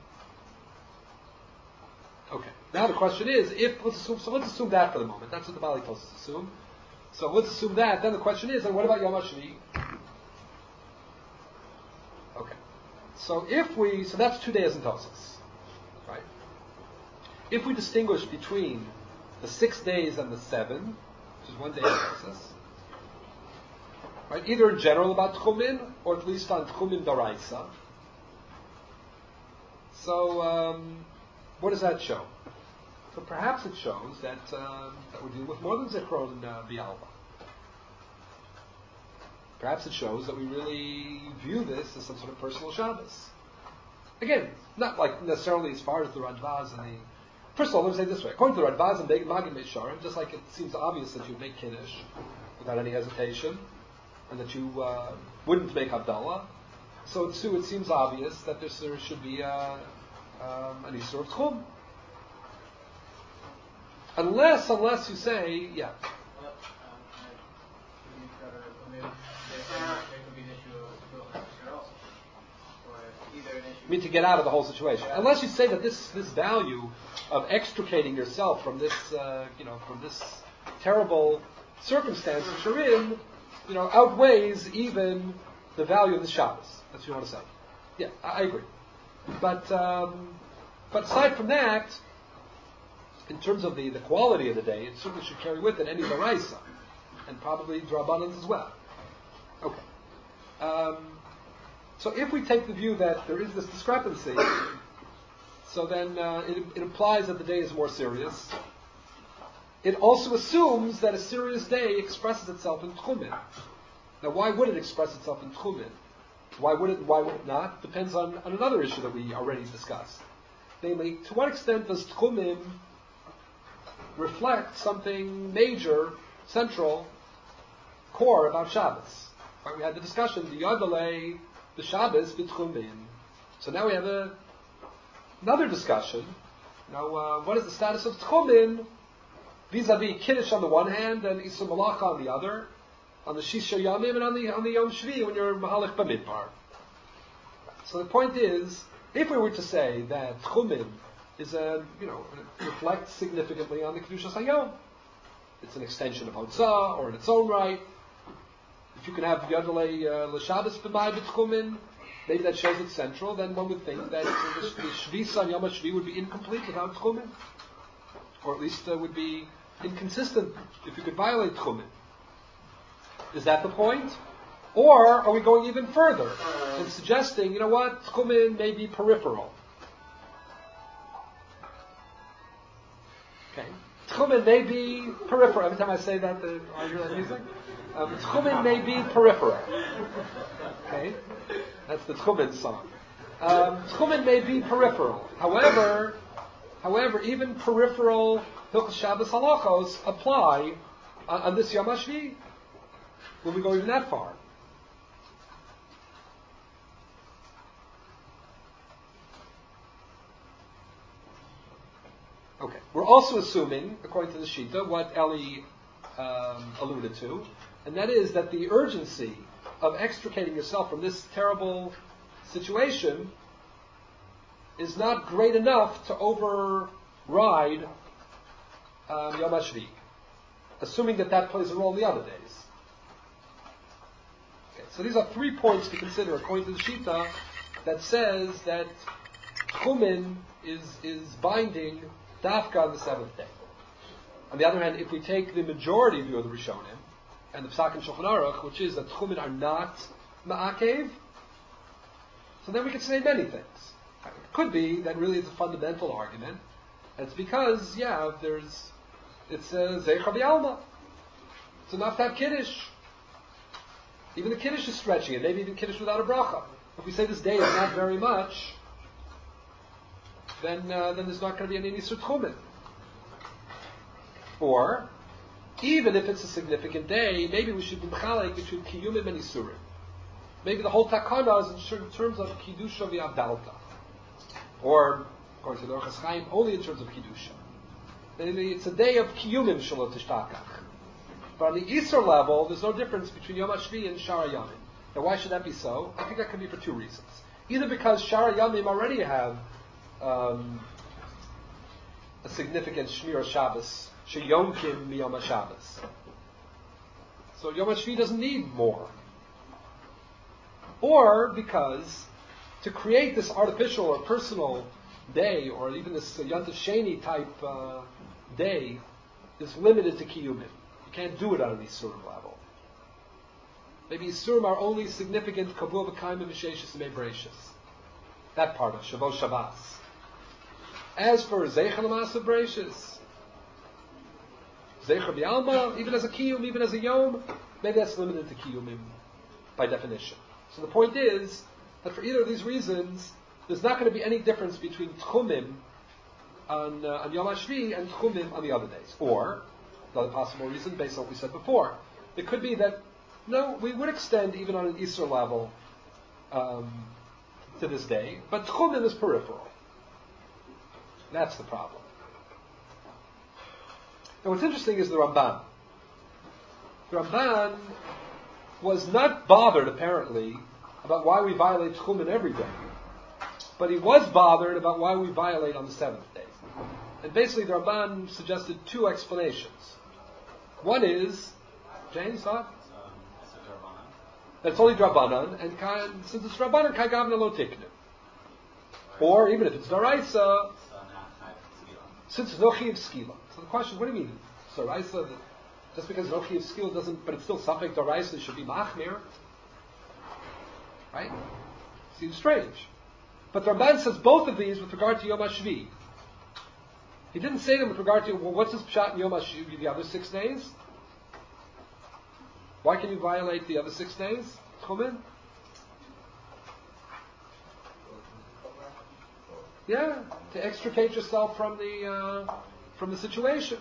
Okay. Now the question is, let's assume that for the moment. That's what the Balei Tosas assume. So let's assume that. Then the question is, and what about Yom HaShvi? Okay. So that's 2 days in Tosas, right? If we distinguish between the 6 days and the 7, which is 1 day in Tosas, right? Either in general about Tchumin, or at least on Tchumin Daraisa. So, what does that show? So perhaps it shows that we're dealing with more than Zichron Bialva. Perhaps it shows that we really view this as some sort of personal Shabbos. Again, not like necessarily as far as the Radvaz and the... First of all, let me say it this way. According to the Radvaz and Magid Meisharim, just like it seems obvious that you make Kiddush without any hesitation, and that you wouldn't make Havdalah, so too it seems obvious that there should be an Isur of Tchum. Unless you say, yeah. I mean, to get out of the whole situation. Unless you say that this value of extricating yourself from this, from this terrible circumstance that you're in, outweighs even the value of the Shabbos. That's what you want to say. Yeah, I agree. But aside from that, in terms of the quality of the day, it certainly should carry with it any Daraisa, and probably Drabanans as well. Okay. So if we take the view that there is this discrepancy, so then it implies that the day is more serious. It also assumes that a serious day expresses itself in Tchumin. Now, why would it express itself in Tchumin? Why would it not? Depends on another issue that we already discussed. Namely, to what extent does Tchumin reflect something major, central, core about Shabbos? Right, we had the discussion, the Yodalei, the Shabbos, B'Tchumin. So now we have another discussion. Now, what is the status of Tchumin vis-a-vis Kiddush on the one hand and Isur Malacha on the other, on the Shisha Yamim and on the Yom Shvi when you're Mahalach B'Midbar? So the point is, if we were to say that Tchumin is reflects significantly on the Kedushas Hayom, it's an extension of Hotzah or in its own right. If you can have Yodalei L'Shabbos B'Mai B'Tchumin, maybe that shows it's central, then one would think that the Shvi on Yom HaShvi would be incomplete without Tchumin. Or at least would be inconsistent if you could violate Tchumin. Is that the point? Or are we going even further and suggesting, Tchumin may be peripheral? Okay. Tchumin may be peripheral. Every time I say that, I hear that music. Tchumin may be peripheral. Okay? That's the Tchumin song. Tchumin may be peripheral. However, even peripheral Hilchos Shabbos halachos apply on this Yom HaShvi. Will we go even that far? Okay. We're also assuming, according to the Shita, what Eli alluded to, and that is that the urgency of extricating yourself from this terrible situation is not great enough to override Yom HaShvi, assuming that plays a role in the other days. Okay, so these are 3 points to consider according to the Shita that says that Tchumen is binding Dafka on the 7th day. On the other hand, if we take the majority view of the Rishonim and the Psak and Shulchan Aruch, which is that Tchumen are not Ma'akev, so then we could say many things. It could be that really it's a fundamental argument. It's because, it's Zeicha B'Alma. It's enough to have Kiddush. Even the Kiddush is stretching it, maybe even Kiddush without a bracha. If we say this day is not very much, then there's not going to be any Nisur Tchumen. Or, even if it's a significant day, maybe we should be mechalek between Kiyumim and Isurim. Maybe the whole takana is in terms of Kiddusha v'Avdalta. Or, according to the Orchos Chaim, only in terms of Kiddusha. Maybe it's a day of Kiyumim Shalot Tishtakach. But on the Isur level, there's no difference between Yom HaShvi and Shara Yamim. Now why should that be so? I think that could be for 2 reasons. Either because Shara Yamim already have a significant Shmir Shabbos, Sheyomkim Miyom HaShabbos. So Yom HaShvi doesn't need more. Or because to create this artificial or personal day, or even this Yontif Sheni type day, is limited to Kiyumim. You can't do it on an Isurim level. Maybe Isurim are only significant Kavua B'Kaim and V'Sheishis and Me'Brachis. That part of Shavuot Shabbos. As for Zeicha L'Masa Brachis, Zeicha B'Alma, even as a Kiyum, even as a Yom, maybe that's limited to Kiyumim by definition. So the point is that for either of these reasons, there's not going to be any difference between Tchumim on Yom HaShvi and Tchumim on the other days. Or, another possible reason, based on what we said before, it could be that, no, we would extend even on an Isur level to this day, but Tchumim is peripheral. That's the problem. Now what's interesting is the Ramban. The Ramban was not bothered, apparently, about why we violate Tchumen every day. But he was bothered about why we violate on the 7th day. And basically the Ramban suggested 2 explanations. One is, James, thought? That it's only Drabanan, and since it's Drabanan, Kai Gavna Lo Tiknu. Or even if it's Daraisa, since it's no Chiv Skila. So the question is, what do you mean? Daraisa, just because no Chiv Skila doesn't, but it's still Safek Daraisa, it should be Machmir. Right? Seems strange. But the Ramban says both of these with regard to Yom HaShvi. He didn't say them with regard to, well, what's his pshat in Yom HaShvi, the other 6 days? Why can you violate the other 6 days? Tchumen? Yeah, to extricate yourself from the situation.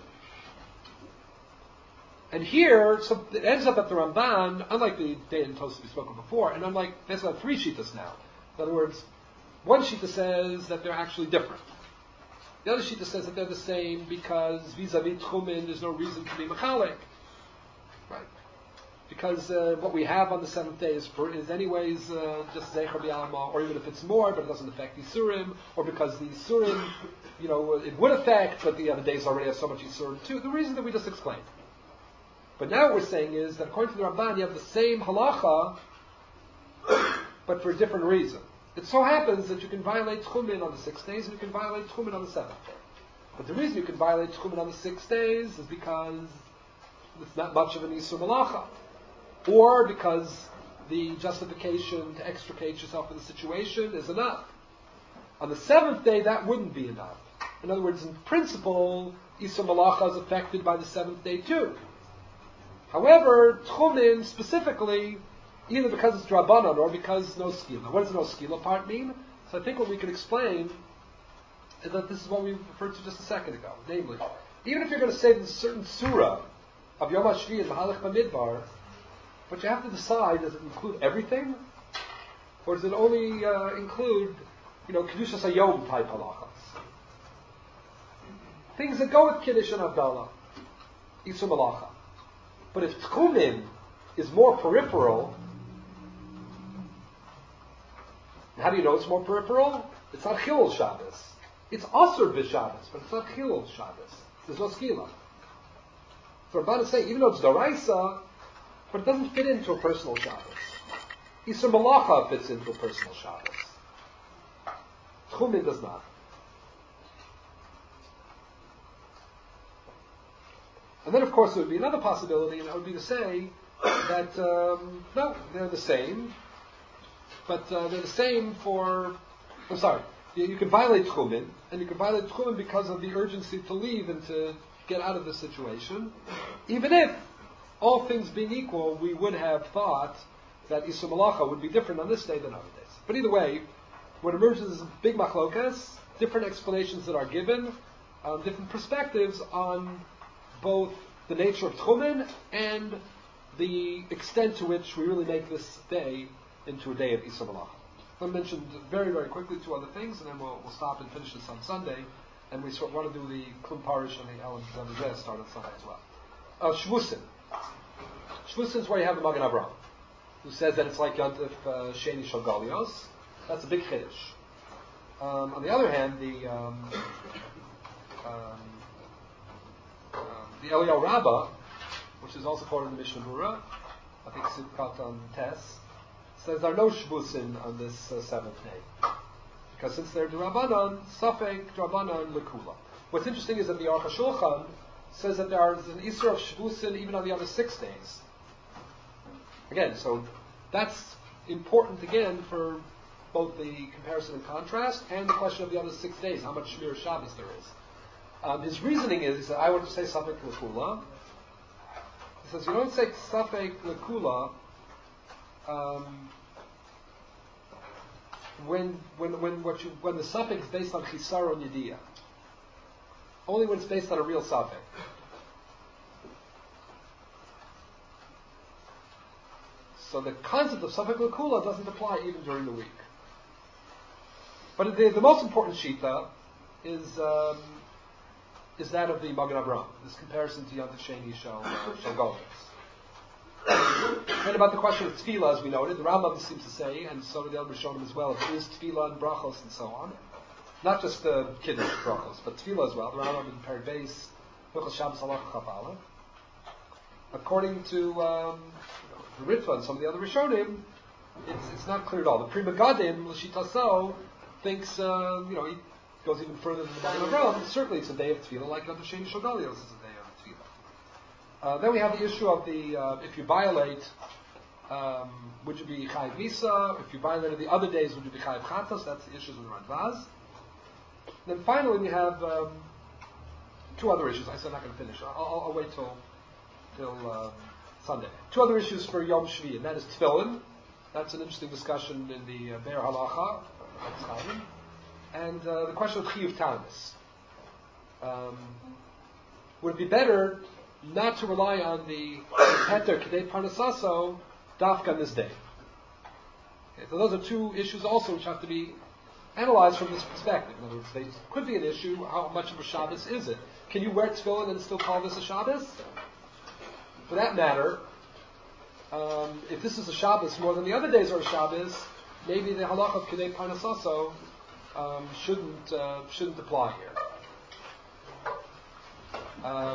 And here, so it ends up that the Ramban, unlike the day in Tosfos we spoke of before, and unlike, there's 3 shittas now. In other words, one shitta says that they're actually different. The other shitta says that they're the same because vis-a-vis Tchumen, there's no reason to be mechalik. Right. Because what we have on the 7th day is anyways just Zeicha B'Alma, or even if it's more, but it doesn't affect Isurim, or because the Isurim, it would affect, but the other days already have so much Isurim too. The reason that we just explained. But now what we're saying is that according to the Ramban, you have the same halacha, but for a different reason. It so happens that you can violate Tchumen on the 6 days, and you can violate Tchumen on the 7th day. But the reason you can violate Tchumen on the 6 days is because it's not much of an Isur Malacha. Or because the justification to extricate yourself from the situation is enough. On the 7th day, that wouldn't be enough. In other words, in principle, Isur Malacha is affected by the 7th day too. However, Tchumen specifically, either because it's Drabanan or because no Skila. What does no Skila part mean? So I think what we can explain is that this is what we referred to just a second ago. Namely, even if you're going to say there's a certain surah of Yom HaShvi and Mahalach Bamidbar, But you have to decide, does it include everything? Or does it only include, Kedushas Hayom type halachas? Things that go with Kiddush and Havdalah, Isur Malacha. But if Tchumen is more peripheral, how do you know it's more peripheral? It's not Chilul Shabbos. It's Asur b'Shabbos, but it's not Chilul Shabbos. There's no skila. So Rabban is saying, even though it's Daraisa, but it doesn't fit into a personal Shabbos. Isur Malacha fits into a personal Shabbos. Tchumen does not. And then, of course, there would be another possibility, and that would be to say that, no, they're the same, but they're the same for, you can violate Tchumen, and you can violate Tchumen because of the urgency to leave and to get out of the situation, even if, all things being equal, we would have thought that Isur Malacha would be different on this day than other days. But either way, what emerges is big machlokas, different explanations that are given, different perspectives on both the nature of Tchumen and the extent to which we really make this day into a day of Isur Malacha. I mentioned very, very quickly two other things, and then we'll stop and finish this on Sunday, and we want to do the Klum Parish and the Elam Zamizeh start on Sunday as well. Shvusin. Shvusin is where you have the Magen Avraham, who says that it's like Yontif Sheni Shel Galios. That's a big chiddush. On the other hand, the Eliyahu Rabbah, which is also quoted in the Mishnah Berurah, I think Sivkat on Tes, says there are no Shvusin on this seventh day. Because since they're D'Rabbanan, Safek D'Rabbanan Lekula. What's interesting is that the Aruch HaShulchan says that there is an Isur of Shvusin even on the other 6 days. Again, so that's important again for both the comparison and contrast and the question of the other 6 days, how much Shmir Shabbos there is. His reasoning is, he said, I want to say Safek Lekula. He says, you don't say Safek Lekula when the suffix is based on Chisaron Yediyah. Only when it's based on a real suffix. So the concept of Safek Lekula doesn't apply even during the week. But the most important shita is that of the Magen Avraham, this comparison to Yontif Sheni Shel Galios. And about the question of tefillah, as we noted, the Rambam seems to say, and so do the other Rishonim as well, it is tefillah and brachos and so on. Not just the kiddush brachos, but tefillah as well. The Rambam in Perek Beis, Hilchos Shabbos Halacha Chaf Aleph. According to the Ritva and some of the other Rishonim, it's not clear at all. The Pri Megadim, L'shitaso, thinks, he goes even further than the Magen Avraham. Certainly it's a day of tefillah, like Yontif Sheni Shel Galios is a day of tefillah. Then we have the issue of the, if you violate, would you be Chayiv Misa? If you violated the other days, would you be Chayiv Chatas? That's the issues with the Radvaz. Then finally we have two other issues. I said I'm not going to finish. I'll wait till Sunday. Two other issues for Yom Shvi, and that is Tefillin. That's an interesting discussion in the Be'er Halacha. And the question of Chiyuv Tanis. Would it be better not to rely on the Heter Kedei Parnasaso Dafka on this day? Okay, so those are two issues also which have to be analyzed from this perspective. In other words, they could be an issue, how much of a Shabbos is it? Can you wear tefillin and still call this a Shabbos? For that matter, if this is a Shabbos more than the other days are a Shabbos, maybe the halach of Kedei Parnasaso shouldn't apply here.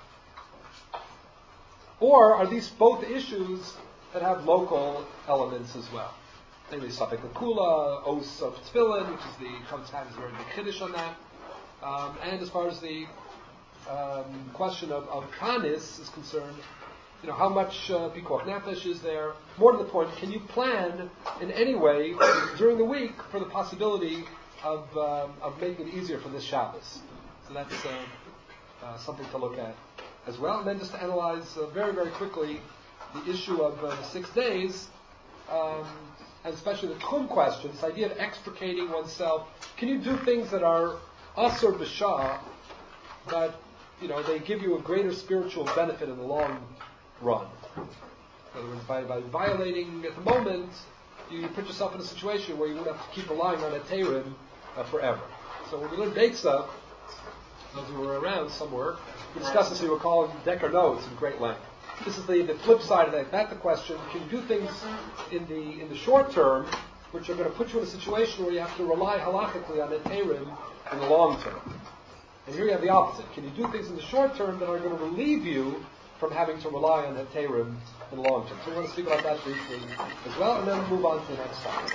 Or are these both issues that have local elements as well? Maybe Safek Lekula, Os of Tefillin, which is the Chavetz is very big Kiddush on that. And as far as the question of Kanis is concerned, how much Pikuach Nefesh is there? More to the point, can you plan in any way during the week for the possibility of making it easier for this Shabbos? So that's something to look at as well. And then just to analyze very, very quickly the issue of the 6 days, and especially the Tchum question, this idea of extricating oneself. Can you do things that are Asur B'Shah, but they give you a greater spiritual benefit in the long run? In other words, by violating at the moment, you put yourself in a situation where you won't have to keep relying on Heterim forever. So when we learn Beitza, those who were around somewhere, we discussed this, we were calling Decker notes in great length. This is the flip side of that. That's the question: can you do things in the short term, which are going to put you in a situation where you have to rely halachically on Heterim in the long term? And here you have the opposite. Can you do things in the short term that are going to relieve you from having to rely on Heterim in the long term? So we want to speak about that briefly as well, and then we'll move on to the next topic.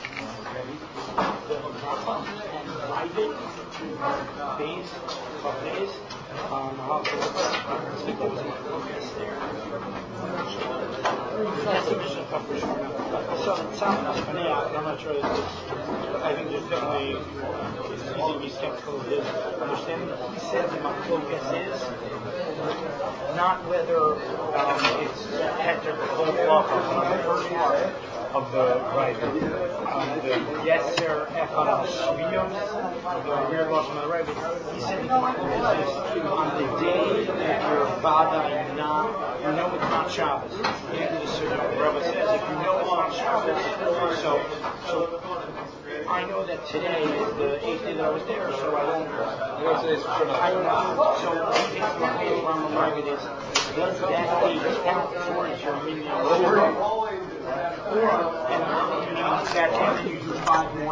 I'm not sure. I think there's definitely it's easy to be skeptical of his understanding. He said the machlokas is not whether it's heter the whole block on the first part of the right. The yeser echad shviyos, the rear loss on the right. He said the machlokas is on the day that you're vada and not, you know it's not Shabbos. Into the Sukkah, Rabbi says if you know it's not Shabbos, so I know that today is the 8th day that I was there, so I don't know. So if my way around the market is, does that day count towards your minyan? Or, and that day you do 5 more